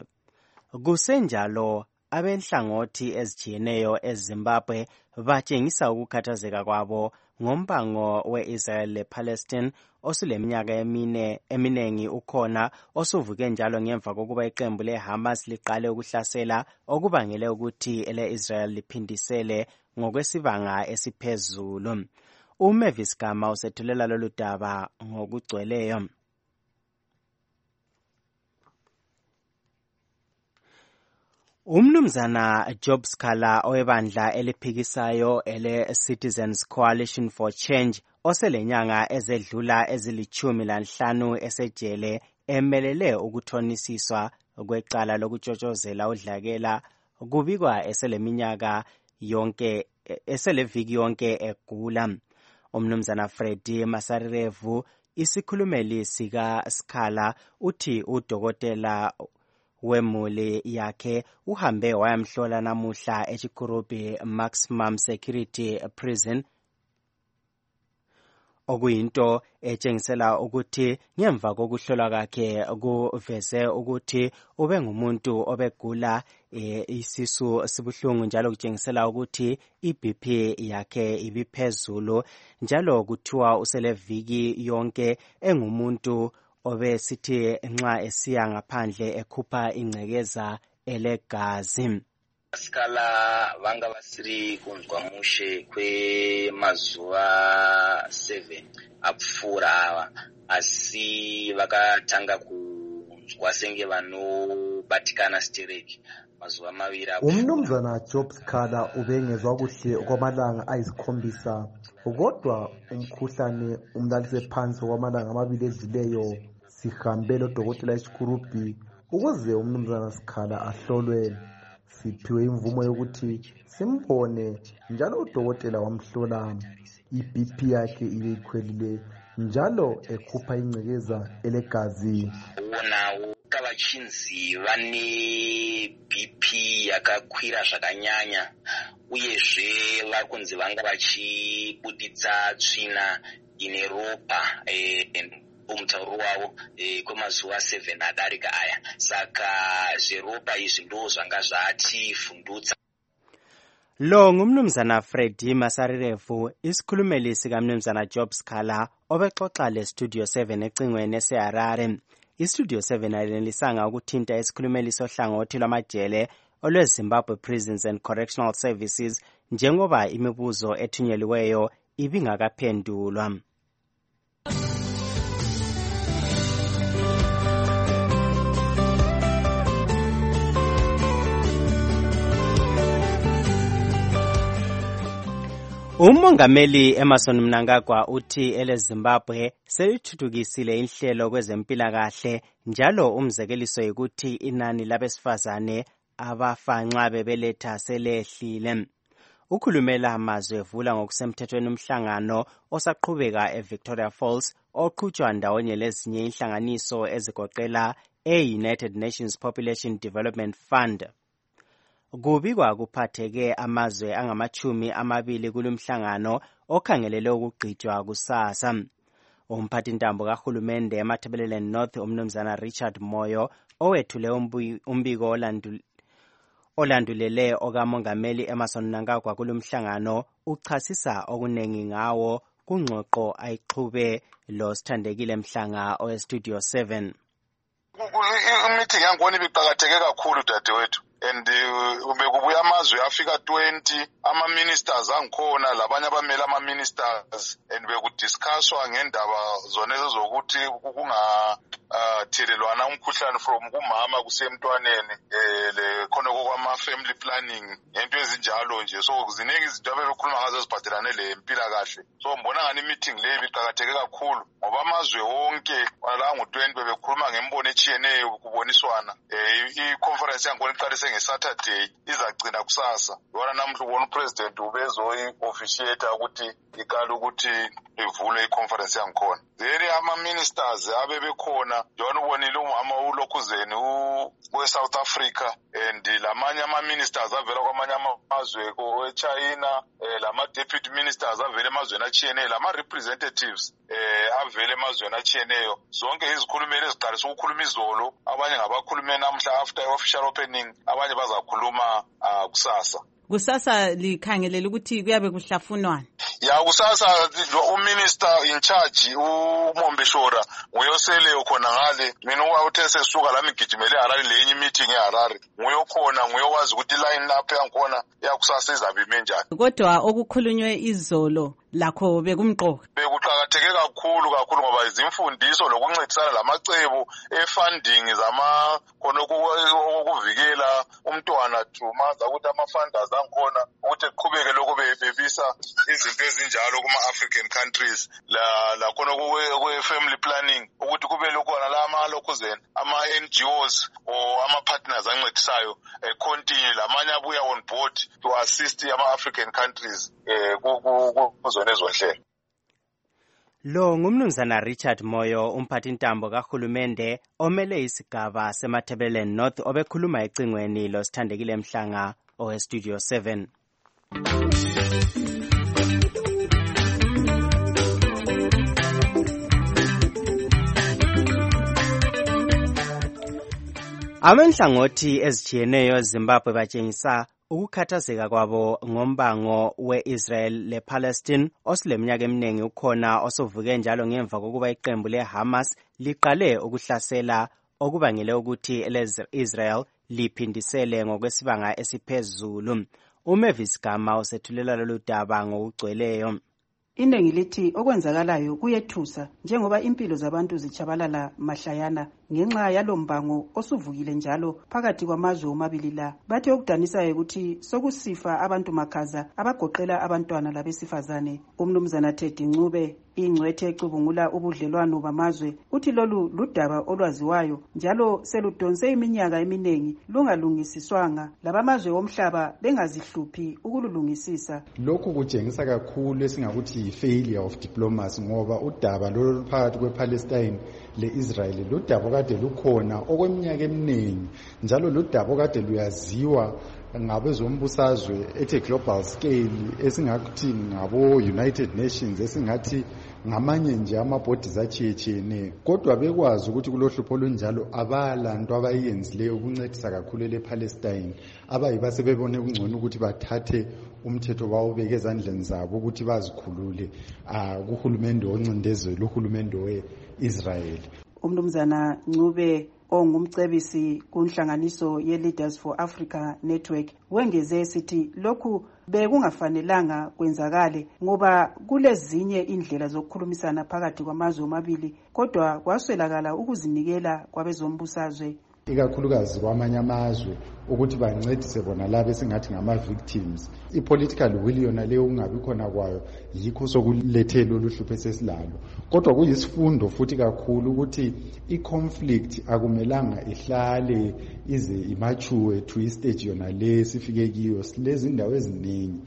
Kusenjalo abenhlangothi ezijiyeneyo eZimbabwe batshengisa ukukhathazeka kwabo ngombango we-Israel le-Palestine osuleminyaka emine eminengi ukhona osuvuke njalo ngemva kokuba iqembu le-Hamas liqale ukuhlasela okubangele ukuthi ele-Israel liphindisele ngokwesibanga esiphezulu. uMavis Gama usethulela lolu daba ngokugcweleyo. Umnumzana Job Skala owebandla eliphikisayo ele Citizens Coalition for Change oselenyanga ezedlula ezilichumi lanhlanu esejele emelele ukuthonisiswa kwecala lokutshotshozela udlakela kubikwa eseleminyaka yonke eseleviki yonke egula. Umnumzana Freddy Masarirevu isikhulumeli sika Skala uthi udokotela wemuli yakhe uhambe wayamhlola namuhla eChikurubi Maximum Security Prison okuyinto etshengisela ukuthi ngemva kokuhlolwa kwakhe kuveze ukuthi ube ngumuntu obegula isisu sibuhlungu njalo kutshengisela ukuthi iB P yakhe ibiphezulu njalo kuthiwa useleviki yonke engumuntu obesithi nxa esiya ngaphandle ekhupha ingcekeza elegazi. Skala vanga vasiri kunzwa mushe kwemazuva seven apfuura ava asi vakatanga kunzwa senge vanobatikana stereki mazuva maviri. Umnumzana Job Skala ubengezwa kuhle okwamalanga ayisikhombisa kodwa umkhuhlane umlalise phansi okwamalanga amabili edlileyo. Sihambe lodokotela eChikurubi ukuze umnumzana Skala ahlolwe. Siphiwe imvumo yokuthi simbone njalo udokotela wamhlola iB P yakhe ibeyikhwelile njalo ekhupha ingcekeza elegazi. Wona ukavachinzi vane B P yakakwira zvakanyanya uyezve vari kunzi vanga vachibuditsa tsvina ine ropa umutauro wavo kwemazuva seven adarika aya saka zveropa izvi ndo zvanga zvatifundutsa. Lo ngumnumzana Freddy Masarirevu isikhulumeli sikamnumzana Job Skala obexoxa le-Studio seven ecingweni eseHarare. I-Studio seven ayinelisanga ukuthinta isikhulumeli sohlangothi lwamajele olweZimbabwe Prisons and Correctional Services njengoba imibuzo ethunyeliweyo ibingakaphendulwa. Umongameli Emmerson Mnangagwa uthi eleZimbabwe selithuthukisile inhlelo kwezempilakahle njalo umzekeliso ukuthi inani labesifazane abafanxa bebeletha selehlile. Ukhulumela amazwi evula ngokusemthethweni umhlangano osaqhubeka eVictoria Falls oqhutshwa ndawonye lezinye inhlanganiso ezigoqela e-United Nations Population Development Fund. Kubikwa kuphatheke amazwe angamachumi amabili kulumhlangano okhangelele ukugqitshwa kusasa. Umphathintambo kahulumende eMatabeleland North umnumzana Richard Moyo owethule umbiko olandul olandulele okamongameli Emmerson Mnangagwa kulumhlangano uchasisa okunengi ngawo kungxoxo ayixhube lo Sithandekile Mhlanga oweStudio seven. Meeting yangona ibiqhakatheke kakhulu dadewethu and ubekubuya amazwe afika twenty ama ministers angikhona labanye abamele ama ministers and bekudiscusswa ngendaba zona ezokuthi kunga thelelwana umkhuhlane from kumama kusemntwaneni le khona kwama family planning into ezinjalo nje so kuziningi izinto abebekhuluma ngazo eziphathelane le mpilakahle so mbona ngani meeting le ibiqhakatheke kakhulu ngoba amazwe wonke wala ngo twenty bebekhuluma ngembono echiyeneyo kuboniswana i conference yangona iqalise ngeSaturday izagcina kusasa yona namhla ubona upresident ubezo i-officiate ukuthi ikala ukuthi ivule i-conference yangikhona then ama ministers abebekhona yona ubonile umama uLokhuzeni we-South Africa and lamanye ama ministers avela kwamanye amazwe eChina lama deputy ministers avela emazweni achiyeneyo lama representatives eh avela emazweni achiyeneyo zonke izikhulumeli eziqalisa ukukhuluma izolo abanye ngabakhulumeni namhla after official opening abanye bazakhuluma kusasa. Kusasa likhangelela ukuthi kuyabe kuhlafunwana. Ya kusasa uminister in charge uMombeshora nguyosele khona ngale mina wawuthe sesuka lami gijimele Harare lenye meeting eHarare nguyokhona nguyowazi ukuthi line up yangikhona yakusasa izabe njani. Kodwa okukhulunywe izolo lakho bekumqoka. Bekuqhakatheke kakhulu kakhulu ngoba izimfundiso lokuncedisana lamacebo efunding zama khona ukuvikela umntwana Trumaza ukuthi ama funders angikhona ukuthi eqhubeke lokho bebisa izinto ezinjalo kuma African countries la la khona kwe family planning ukuthi kube lokona la ama Lokhuzeni ama N G Os or ama partners ancedisayo continue lamanye abuya on board to assist ama African countries eh kuzona ezonhlelo. Lo ngumnumzana Richard Moyo umphathintambo kahulumende omele isigaba seMatabeleland North obekhuluma ecingweni lo Sithandekile Mhlanga oweStudio seven. Amenhlangothi ezijiyeneyo eZimbabwe batshengisa ukukhathazeka kwabo ngombango we-Israel le-Palestine osileminyaka eminingi ukhona osovuke njalo ngemva kokuba iqembu le-Hamas liqale ukuhlasela okubangele ukuthi ele-Israel liphindisele ngokwesibanga esiphezulu. uMavis Gama usethulela lolu daba ngokugcweleyo. Iningi lithi okwenzakalayo kuyethusa njengoba impilo zabantu zichabalala mahlayana ngenxa yalombango osuvukile njalo phakathi kwamazwe omabili la. Bathi okudanisayo ukuthi sokusifa abantu makhaza abagoqela abantwana labesifazane. Umnumzana Teddy Ncube ingcwethe ecubungula ubudlelwano bamazwe uthi lolu ludaba olwaziwayo njalo seludonse iminyaka eminengi lungalungisiswanga labamazwe omhlaba bengazihluphi ukululungisisa. Lokhu kutshengisa kakhulu esingakuthi failure of diplomacy ngoba udaba lolu phakathi kwePalestine le-Israel ludaba kade lukhona okweminyaka eminingi njalo ludaba kade luyaziwa ngabezombusazwe ethe global scale esingakuthi ngabo United Nations esingathi ngamanye nje amabodies achiyechiyene kodwa bekwazi ukuthi kulohlupho olunjalo abalanto abayenzileyo ukuncedisa kakhulu lePalestine abayiba sebebone kungcono ukuthi bathathe umthetho bawubeke ezandleni zabo ukuthi bazikhulule kuhulumende oncindezelo uhulumende weIsrael. Umnumzana Ncube ongumcebisi kunhlanganiso ye-Leaders for Africa Network wengeze esithi lokhu bekungafanelanga kwenzakale ngoba kulezinye indlela zokukhulumisana phakathi kwamazwe omabili kodwa kwaswelakala ukuzinikela kwabezombusazwe. ikakhulukazi kwamanye amazwe ukuthi bancedise bona labo esingathi ngama-victims. I-political will yona leyo kungabi khona kwayo yikho sokulethe lolu hlupho esesilalo. Kodwa kuyisifundo futhi kakhulu ukuthi i-conflict akumelanga ihlale ize imature to istage yona le sifike kiyo. Silezi indawo eziningi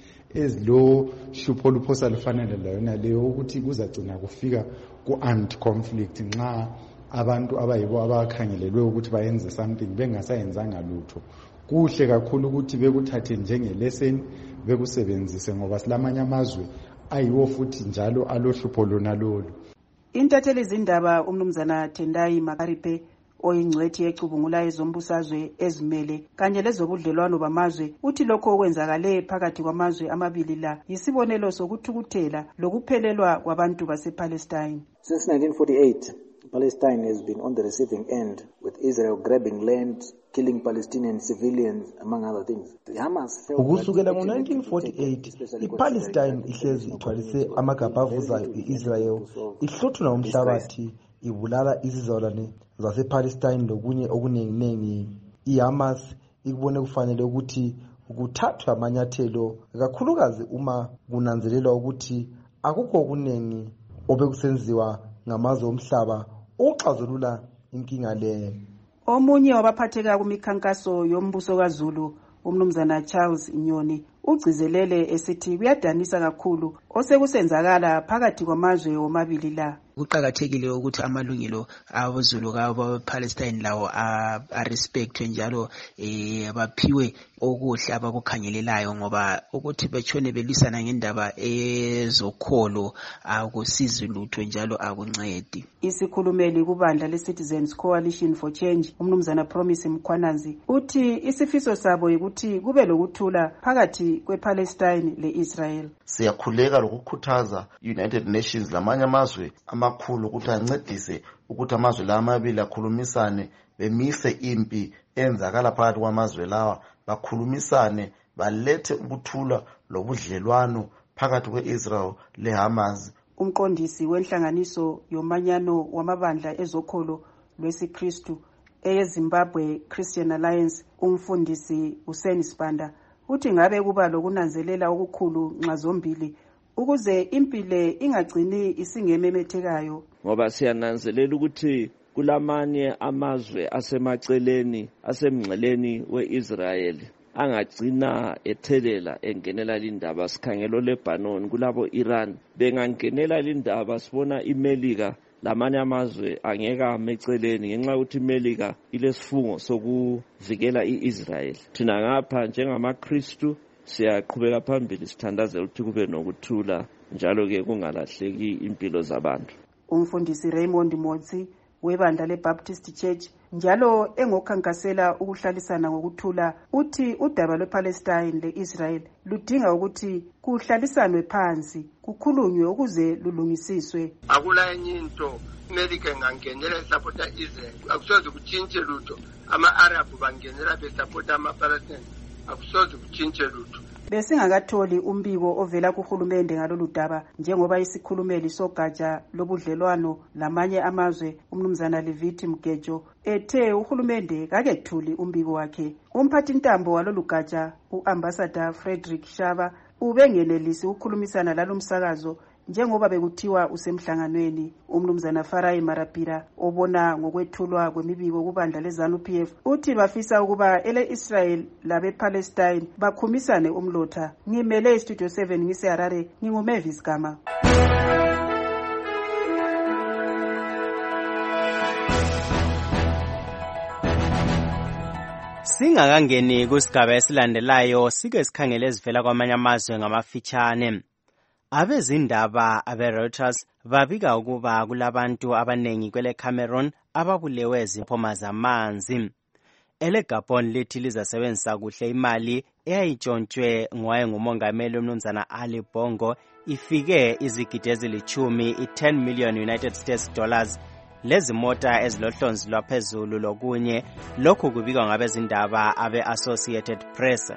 ezilo hlupho oluphosa lufanele layona leyo ukuthi kuzagcina kufika ku-armed conflict nxa abantu abayibo abakhangelelwe ukuthi bayenze something bengasayenzanga lutho. Kuhle kakhulu ukuthi bekuthathe njengelesson bekusebenzise ngoba silamanye amazwe ayiwo futhi njalo alohlupho lona lolu. Intatheli zindaba umnumzana Tendai Makaripe oyingcwethi ecubungula ezombusazwe ezimele kanye lezobudlelwano bamazwe uthi lokho okwenzakale phakathi kwamazwe amabili la yisibonelo sokuthukuthela lokuphelelwa kwabantu basePalestine. Since nineteen forty-eight, Palestine has been on the receiving end, with Israel grabbing land, killing Palestinian civilians, among other things. Hamas ukusukela ngo-nineteen forty-eight iPalestine ihlezi ithwalise amagabhavuza i-Israel ihlothuna umhlabathi ibulala izizalwane zasePalestine lokunye okuningi. iHamas ikubone kufanele ukuthi kuthathwe amanyathelo kakhulukazi uma kunanzelelwa ukuthi akukho okuningi obekusenziwa ngamazwe omhlaba ukuxazulula inkinga le. Omunye wabaphatheka kumikhankaso yombuso kaZulu umnumzana Charles Inyoni ugcizelele esithi kuyadanisa kakhulu osekusenzakala phakathi kwamazwe omabili la. Kuqakathekile ukuthi amalungelo abazulu kabo Palestine lawo a-respectwe njalo eh baphiwe okuhle abakukhangelelayo ngoba ukuthi betshone belisana ngendaba ezokholo akusizi lutho njalo akuncedi. Isikhulumeli kubandla le-Citizens Coalition for Change umnumzana Promise Mkhwananzi uthi isifiso sabo ukuthi kube lokuthula phakathi kwePalestine le-Israel. Siyakhuleka lokukhuthaza United Nations lamanye amazwe amakhulu ukuthi ancedise ukuthi amazwe la amabili akhulumisane bemise impi enzakala phakathi kwamazwe lawa bakhulumisane balethe ukuthula lobudlelwano phakathi kweIsrael leHamas. Umqondisi wenhlanganiso yomanyano wamabandla ezokholo lwesiKristu eyeZimbabwe Christian Alliance umfundisi Hussein Sibanda uthi ngabe kuba lokunanzelela okukhulu nxa zombili ukuze impile ingagcini isingememethekayo. Ngoba siyananzelela ukuthi kulamanye amazwe asemaceleni asemngceleni weIsrael angagcina ethelela engenela lindaba. Sikhangelo leBanon kulabo Iran bengangenela lindaba sibona iMelika lamanye amazwe angeke ameceleni ngenxa ukuthi iMelika ilesifungo sokuvikela iIsrael. Thina ngapha njengamaKristu siyaqhubeka phambili sithandazela ukuthi kube nokuthula njalo ke kungalahleki impilo zabantu. Umfundisi Raymond Motsi webandla leBaptist Church njalo engokhankasela ukuhlalisana ngokuthula uthi udaba lwePalestine leIsrael ludinga ukuthi kuhlalisanwe phansi kukhulunywe ukuze lulungisiswe. Akula enye into America ngangenela support Israel akusoze kutshintshe lutho ama-Arab bangenela besupport ama-Palestine akusoze kutshintshe lutho. Besingakatholi umbiko ovela kuhulumende ngalolu daba njengoba isikhulumeli sogatsha lobudlelwano lamanye amazwe umnumzana Levithi Mgejo ethe uhulumende kakethuli umbiko wakhe. Umphathi ntambo walolu gatsha uAmbassador Frederick Shaba ubengenelisi ukukhulumisana lalomsakazo njengoba bekuthiwa usemhlanganweni. Umnumzana Farai Marapira obona ngokwethulwa kwemibiko kubandla leZanu P F uthi bafisa ukuba ele-Israel labe-Palestine bakhumisane umlotha. Ngimele iStudio seven ngiseHarare nginguMavis Gama. Singakangeni kusigaba esilandelayo sike sikhangele ezivela kwamanye amazwe ngamafitshane. Abezindaba abe-Reuters babika ukuba kulabantu abanengi kwele Cameroon ababulewe ziphoma zamanzi. Ele Gabon lithi lizasebenzisa kuhle imali eyayitshontshwe ngowayengumongameli umnumzana Ali Bongo ifike izigidi ezilithumi i-ten million United States dollars. Lezi mota ezilohlonzi lwaphezulu lokunye lokhu kubikwa ngabezindaba abe-Associated Press.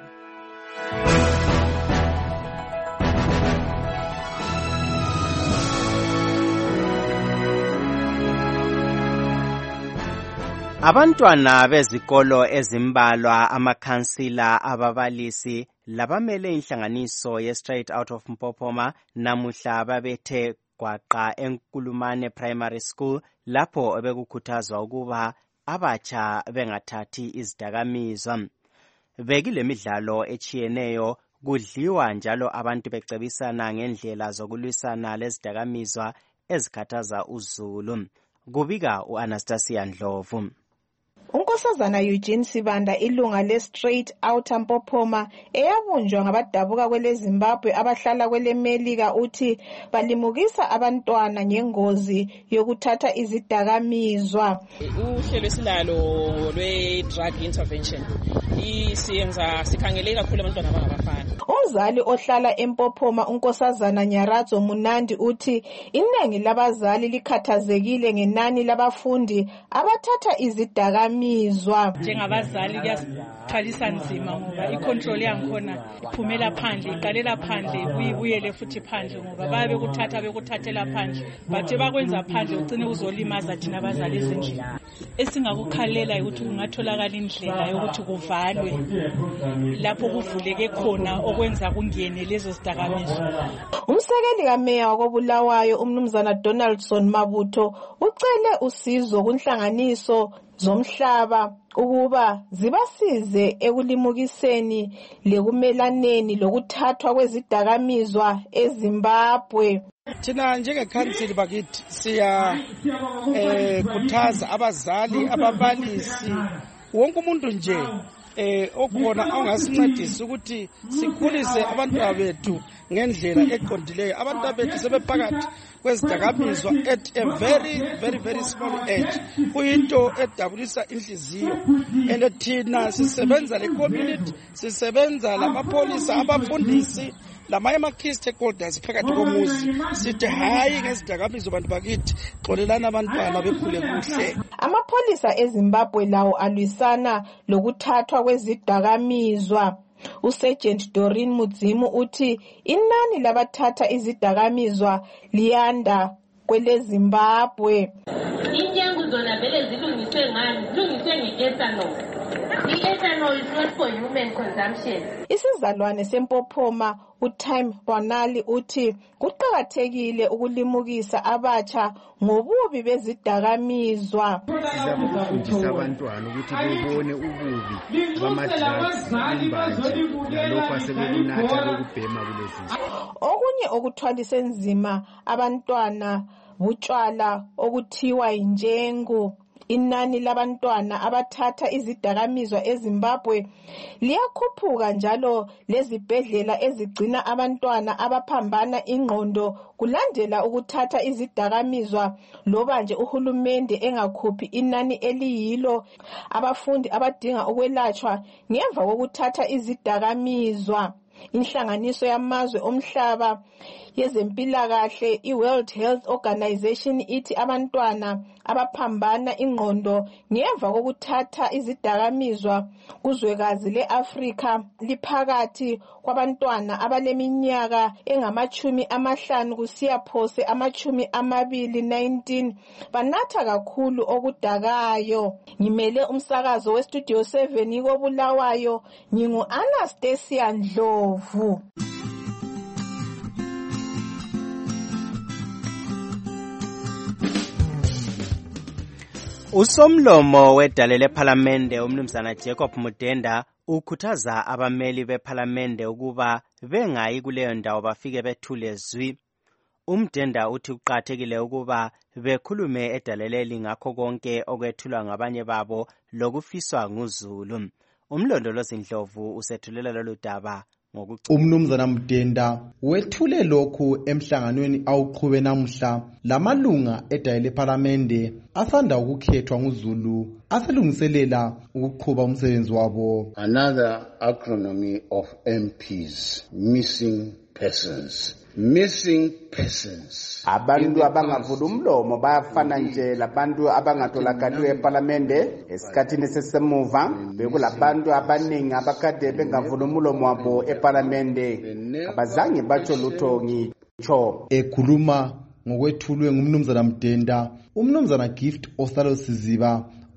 Abantwana bezikolo ezimbalwa, amakhansila, ababalisi labamele inhlanganiso ye-Straight Out of Mpophoma namuhla babethe gwaqa eNkulumane Primary School lapho bekukhuthazwa ukuba abatsha bengathathi izidakamizwa. Bekile midlalo echiyeneyo, kudliwa njalo abantu becebisana ngendlela zokulwisana lezidakamizwa ezikhathaza uzulu. Kubika u-Anastasia Ndlovu. Unkosazana Eugene Sibanda, ilunga le-Straight Outta Mpophoma eyabunjwa ngabadabuka kwele Zimbabwe abahlala kwele Melika, uthi balimukisa abantwana ngengozi yokuthatha izidakamizwa. Uhlelo esilalo lwe-drug intervention isiyenza sikhangele kakhulu abantwana abangabafana. Umzali ohlala eMpophoma, unkosazana Nyaradzo Munandi, uthi iningi labazali likhathazekile ngenani labafundi abathatha izidakamizwa. Njengabazali kuyasithwalisa nzima ngoba icontrol yankhona iphumela phandle, iqalela phandle, uyibuyele futhi phandle ngoba babe kuthatha bekuthathela phandle, bathe bakwenza phandle ugcine uzolimaza thina abazali ezindlini. Esingakukhalela ukuthi kungatholakala indlela yokuthi kuvalwe lapho kuvuleke khona okwenza kungene lezo zidakamizwa. Umsekeli kameya wakobulawayo umnumzana Donaldson Mabutho ucele usizo kunhlanganiso zomhlaba ukuba zibasize ekulimukiseni lekumelaneni lokuthathwa kwezidakamizwa eZimbabwe. Thina njengekhansili bakithi siya eh khuthaza abazali, ababalisi, wonke umuntu nje eh okhona ongasincedisa ukuthi sikhulise abantwana bethu ngendlela eqondileyo. Abantwana bethu sebephakathi kwezidakamizwa at a very very very small age, kuyinto edabulisa inhliziyo. And thina sisebenza le community, sisebenza lamapolisa, abafundisi, lamanye ama-key stakeholders phakathi komuzi, sithi hayi ngezidakamizwa bantu bakithi, xolelana abantwana bekhule kuhle. Amapolisa eZimbabwe lawo alwisana lokuthathwa kwezidakamizwa. Usergeant Doreen Mudzimu uthi inani labathatha izidakamizwa liyanda kwele Zimbabwe. Inyangu zona vele zilungiswe ngani? Zilungiswe nge-ethanol. I-ethanol is not for human consumption. Isizalwane seMpophoma uTime Bonali uthi kuqakathekile ukulimukisa abatsha ngobubi bezidakamizwa. Sizabafundisa abantwana ukuthi bebone ububi bama-drugs, imbanje nalokho asebekunatha lokubhema kulezi. Okunye okuthwalise nzima abantwana butshwala okuthiwa injengo. Inani labantwana abathatha izidakamizwa eZimbabwe liyakhuphuka njalo lezibhedlela ezigcina abantwana abaphambana ingqondo kulandela ukuthatha izidakamizwa loba nje uhulumende engakhuphi inani eliyilo abafundi abadinga ukwelatshwa ngemva kokuthatha izidakamizwa. Inhlanganiso yamazwe omhlaba yezempilakahle i-World Health Organization ithi abantwana abaphambana ingqondo ngemva kokuthatha izidakamizwa kuzwekazi le-Afrika liphakathi kwabantwana abaleminyaka engamachumi amahlanu kusiya phose amachumi amabili nineteen banatha kakhulu okudakayo. Ngimele umsakazo westudio seven ikobulawayo, ngingu Anastasia Ndlovu. Usomlomo wedale lephalamende umnumzana Jacob Mudenda ukhuthaza abameli bephalamende ukuba bengayi kuleyo ndawo bafike bethule zwi. Umdenda uthi kuqathekile ukuba bekhulume edaleleli ngakho konke okwethulwa ngabanye babo lokufiswa nguzulu. Umlondolozi Ndlovu usethulela lolu daba. Umnumzana Mdenda wethule lokhu emhlanganweni awuqhube namuhla lamalunga edayile parliamente asanda ukukhethwa nguzulu aselungiselela ukuqhuba umsebenzi wabo. Another acronym of M Ps, missing persons. Missing persons. Abantu abangavula umlomo bayafana nje labantu abangatholakaliwe eParliamente esikhathini sesemuva bekulabantu abaningi abakade bengavula umlomo wabo eParliamente abazange batsho lutho ngitsho. Ekhuluma ngokwethulwe ngumnumzana Mdenda, umnumzana Gift Osalo Siziba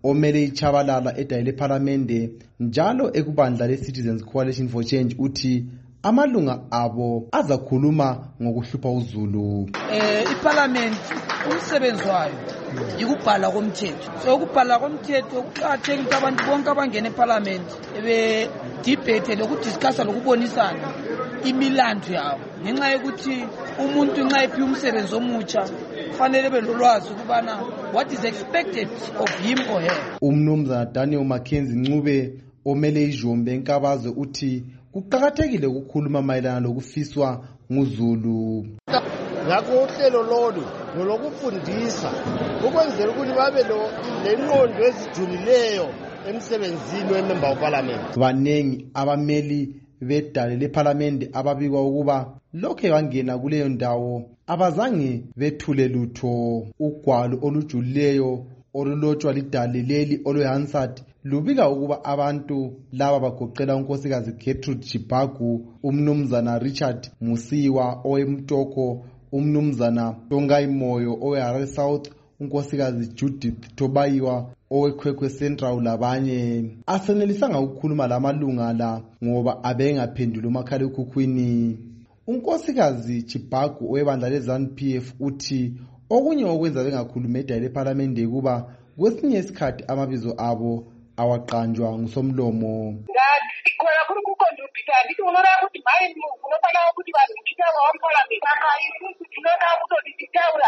omele ichabalala edayile parliamente njalo ekubandla le-Citizens Coalition for Change uthi amalunga abo azakhuluma ngokuhlupha uzulu. Eh iparliament umsebenzi wayo yikubhala komthetho. So ukubhala komthetho kuqhathekile ukuthi abantu bonke abangena eparliament ebe debate lokudiscussa lokubonisana imilando yabo. Ngenxa yokuthi umuntu nxa ephiwa umsebenzi omutsha kufanele belolwazi ukubana what is expected of him or her. Umnumzana Daniel Mackenzie Ncube omele iJombe eNkabazo uthi kuqhakathekile ukukhuluma mayelana lokufiswa nguzulu. Ngakho uhlelo lolu ngolokufundisa ukwenzela ukuthi babe lenqondo ezijulileyo emsebenzini wemember weparliament. Banengi abameli bedale leparlamente ababikwa ukuba lokho bangena kuleyo ndawo abazange bethule lutho. Ugwalo olujulileyo olulotshwa lidale leli olweHansard lubika ukuba abantu laba bagoqela unkosikazi Gertrude Chibagu, umnumzana Richard Musiwa owemtoko, umnumzana Tongai Moyo oweHarare South, unkosikazi Judith Tobayiwa oweKwekwe Central labanye. Asenelisanga ukukhuluma lamalunga la ngoba abengaphendula umakhalekhukhwini. Unkosikazi Chibagu owebandla leZANU P F uthi okunye okwenza bengakhuluma edayile parliamente kuba kwesinye isikhathi amabizo abo awaqanjwa ngusomlomo. Ngikhola khulu kukontribute ndithi unora ukuthi mayi unofana ukuthi bazikitawa wamparliament akayifuthi unora ukuthi dikitawa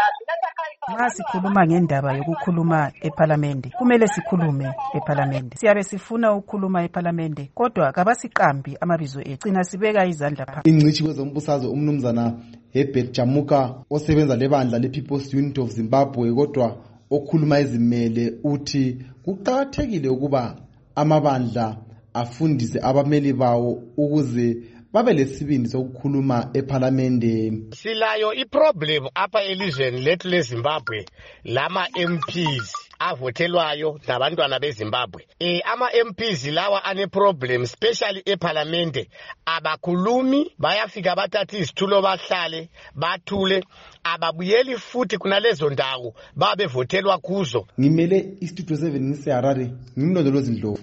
Nxa sikhuluma ngendaba yokukhuluma eParliament kumele sikhulume eParliament. Siyabe sifuna ukukhuluma eParliament kodwa kabasiqambi amabizo ecina sibeka izandla phansi. Ingcishi kwezombusazwe umnumzana Herbert Jamuka osebenza lebandla lePeople's Unity of Zimbabwe kodwa okhuluma izimele uthi kuqhakathekile ukuba amabandla afundise abameli bawo ukuze babe lesibindi sokukhuluma eParliamente. Silayo iproblem apha elizweni lethu leZimbabwe lama M Ps avotelwayo nabantwana beZimbabwe. Eh ama M Ps lawa ane problem especially eParliamente abakhulumi bayafika bathatha izitulo bahlale bathule ababuyeli futhi kunalezo ndawo babe votelwa kuzo. Ngimele iStudio seven ngiseHarare ngimlondolozi Ndlovu.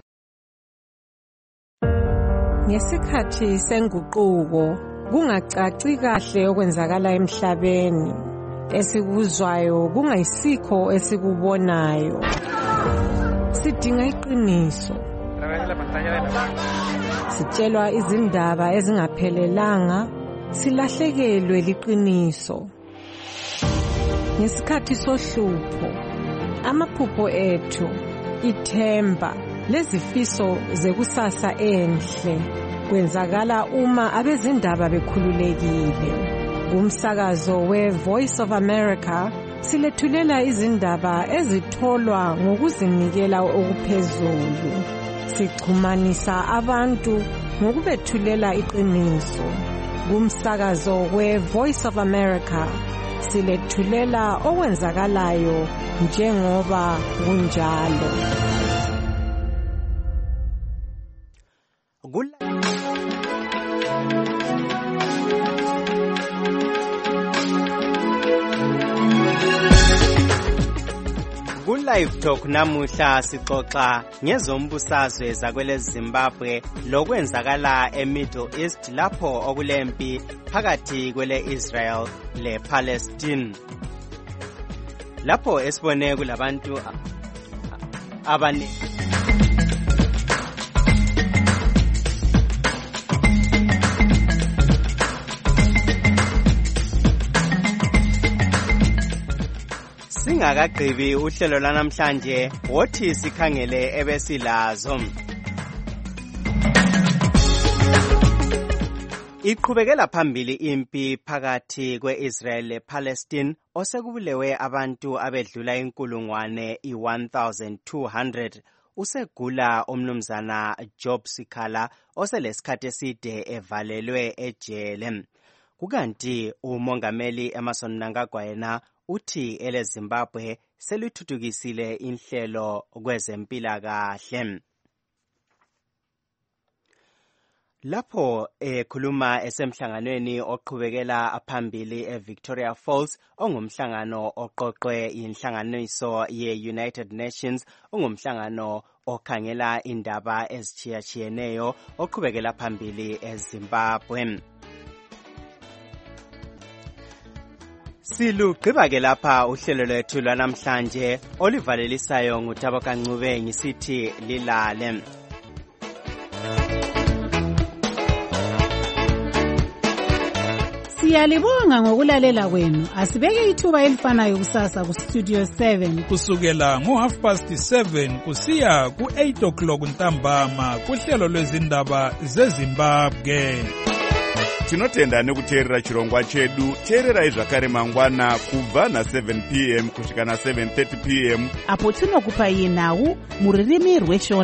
Ngesikhathi senguquko kungacaci kahle okwenzakala emhlabeni, esikuzwayo kungayisikho esikubonayo. Sidinga iqiniso. Sitshelwa izindaba ezingaphelelanga, silahlekelwe liqiniso. Ngesikhathi sohlupho, amaphupho ethu, ithemba lezifiso zekusasa enhle kwenzakala uma abezindaba bekhululekile. Umsakazo we-Voice of America silethulela izindaba ezitholwa ngokuzinikela okuphezulu. Sichumanisa abantu ngokubethulela iqiniso. Umsakazo we-Voice of America silethulela okwenzakalayo njengoba kunjalo. Ku-Live Talk namuhla sixoxa ngezombusazwe zakwele Zimbabwe lokwenzakala eMiddle East lapho okulempi phakathi kwele Israel le Palestine. Lapho esibone kulabantu abane Singakagqibi uhlelo lanamhlanje wothi sikhangele ebesilazo. Iqhubekela phambili impi phakathi kweIsrael lePalestine osekubulewe abantu abedlula inkulungwane i-one thousand two hundred. Usegula umnumzana Job Sikhala oselesikhathi eside evalelwe ejele. Kukanti umongameli Emmerson Mnangagwa yena uthi ele Zimbabwe selithuthukisile inhlelo kwezempilakahle. Lapho ekhuluma esemhlanganweni oqhubekela phambili eVictoria Falls ongumhlangano oqoqwe inhlanganiso ye-United Nations ongumhlangano okhangela indaba ezichiyachiyeneyo oqhubekela phambili eZimbabwe. Silugqiba ke lapha uhlelo lwethu lwanamhlanje olivalelisayo nguThabo Kancube ngisithi lilale. Siyalibonga ngokulalela kwenu. Asibeke ithuba elifanayo kusasa ku Studio seven kusukela ngo half past seven kusiya ku eight o'clock ntambama kuhlelo lwezindaba zeZimbabwe. Tinotenda nekuteerera chirongwa chedu. Teererai zvakare mangwana kubva na seven p m kusvika na seven thirty p m apo tinokupai nhau muririmi rweshona.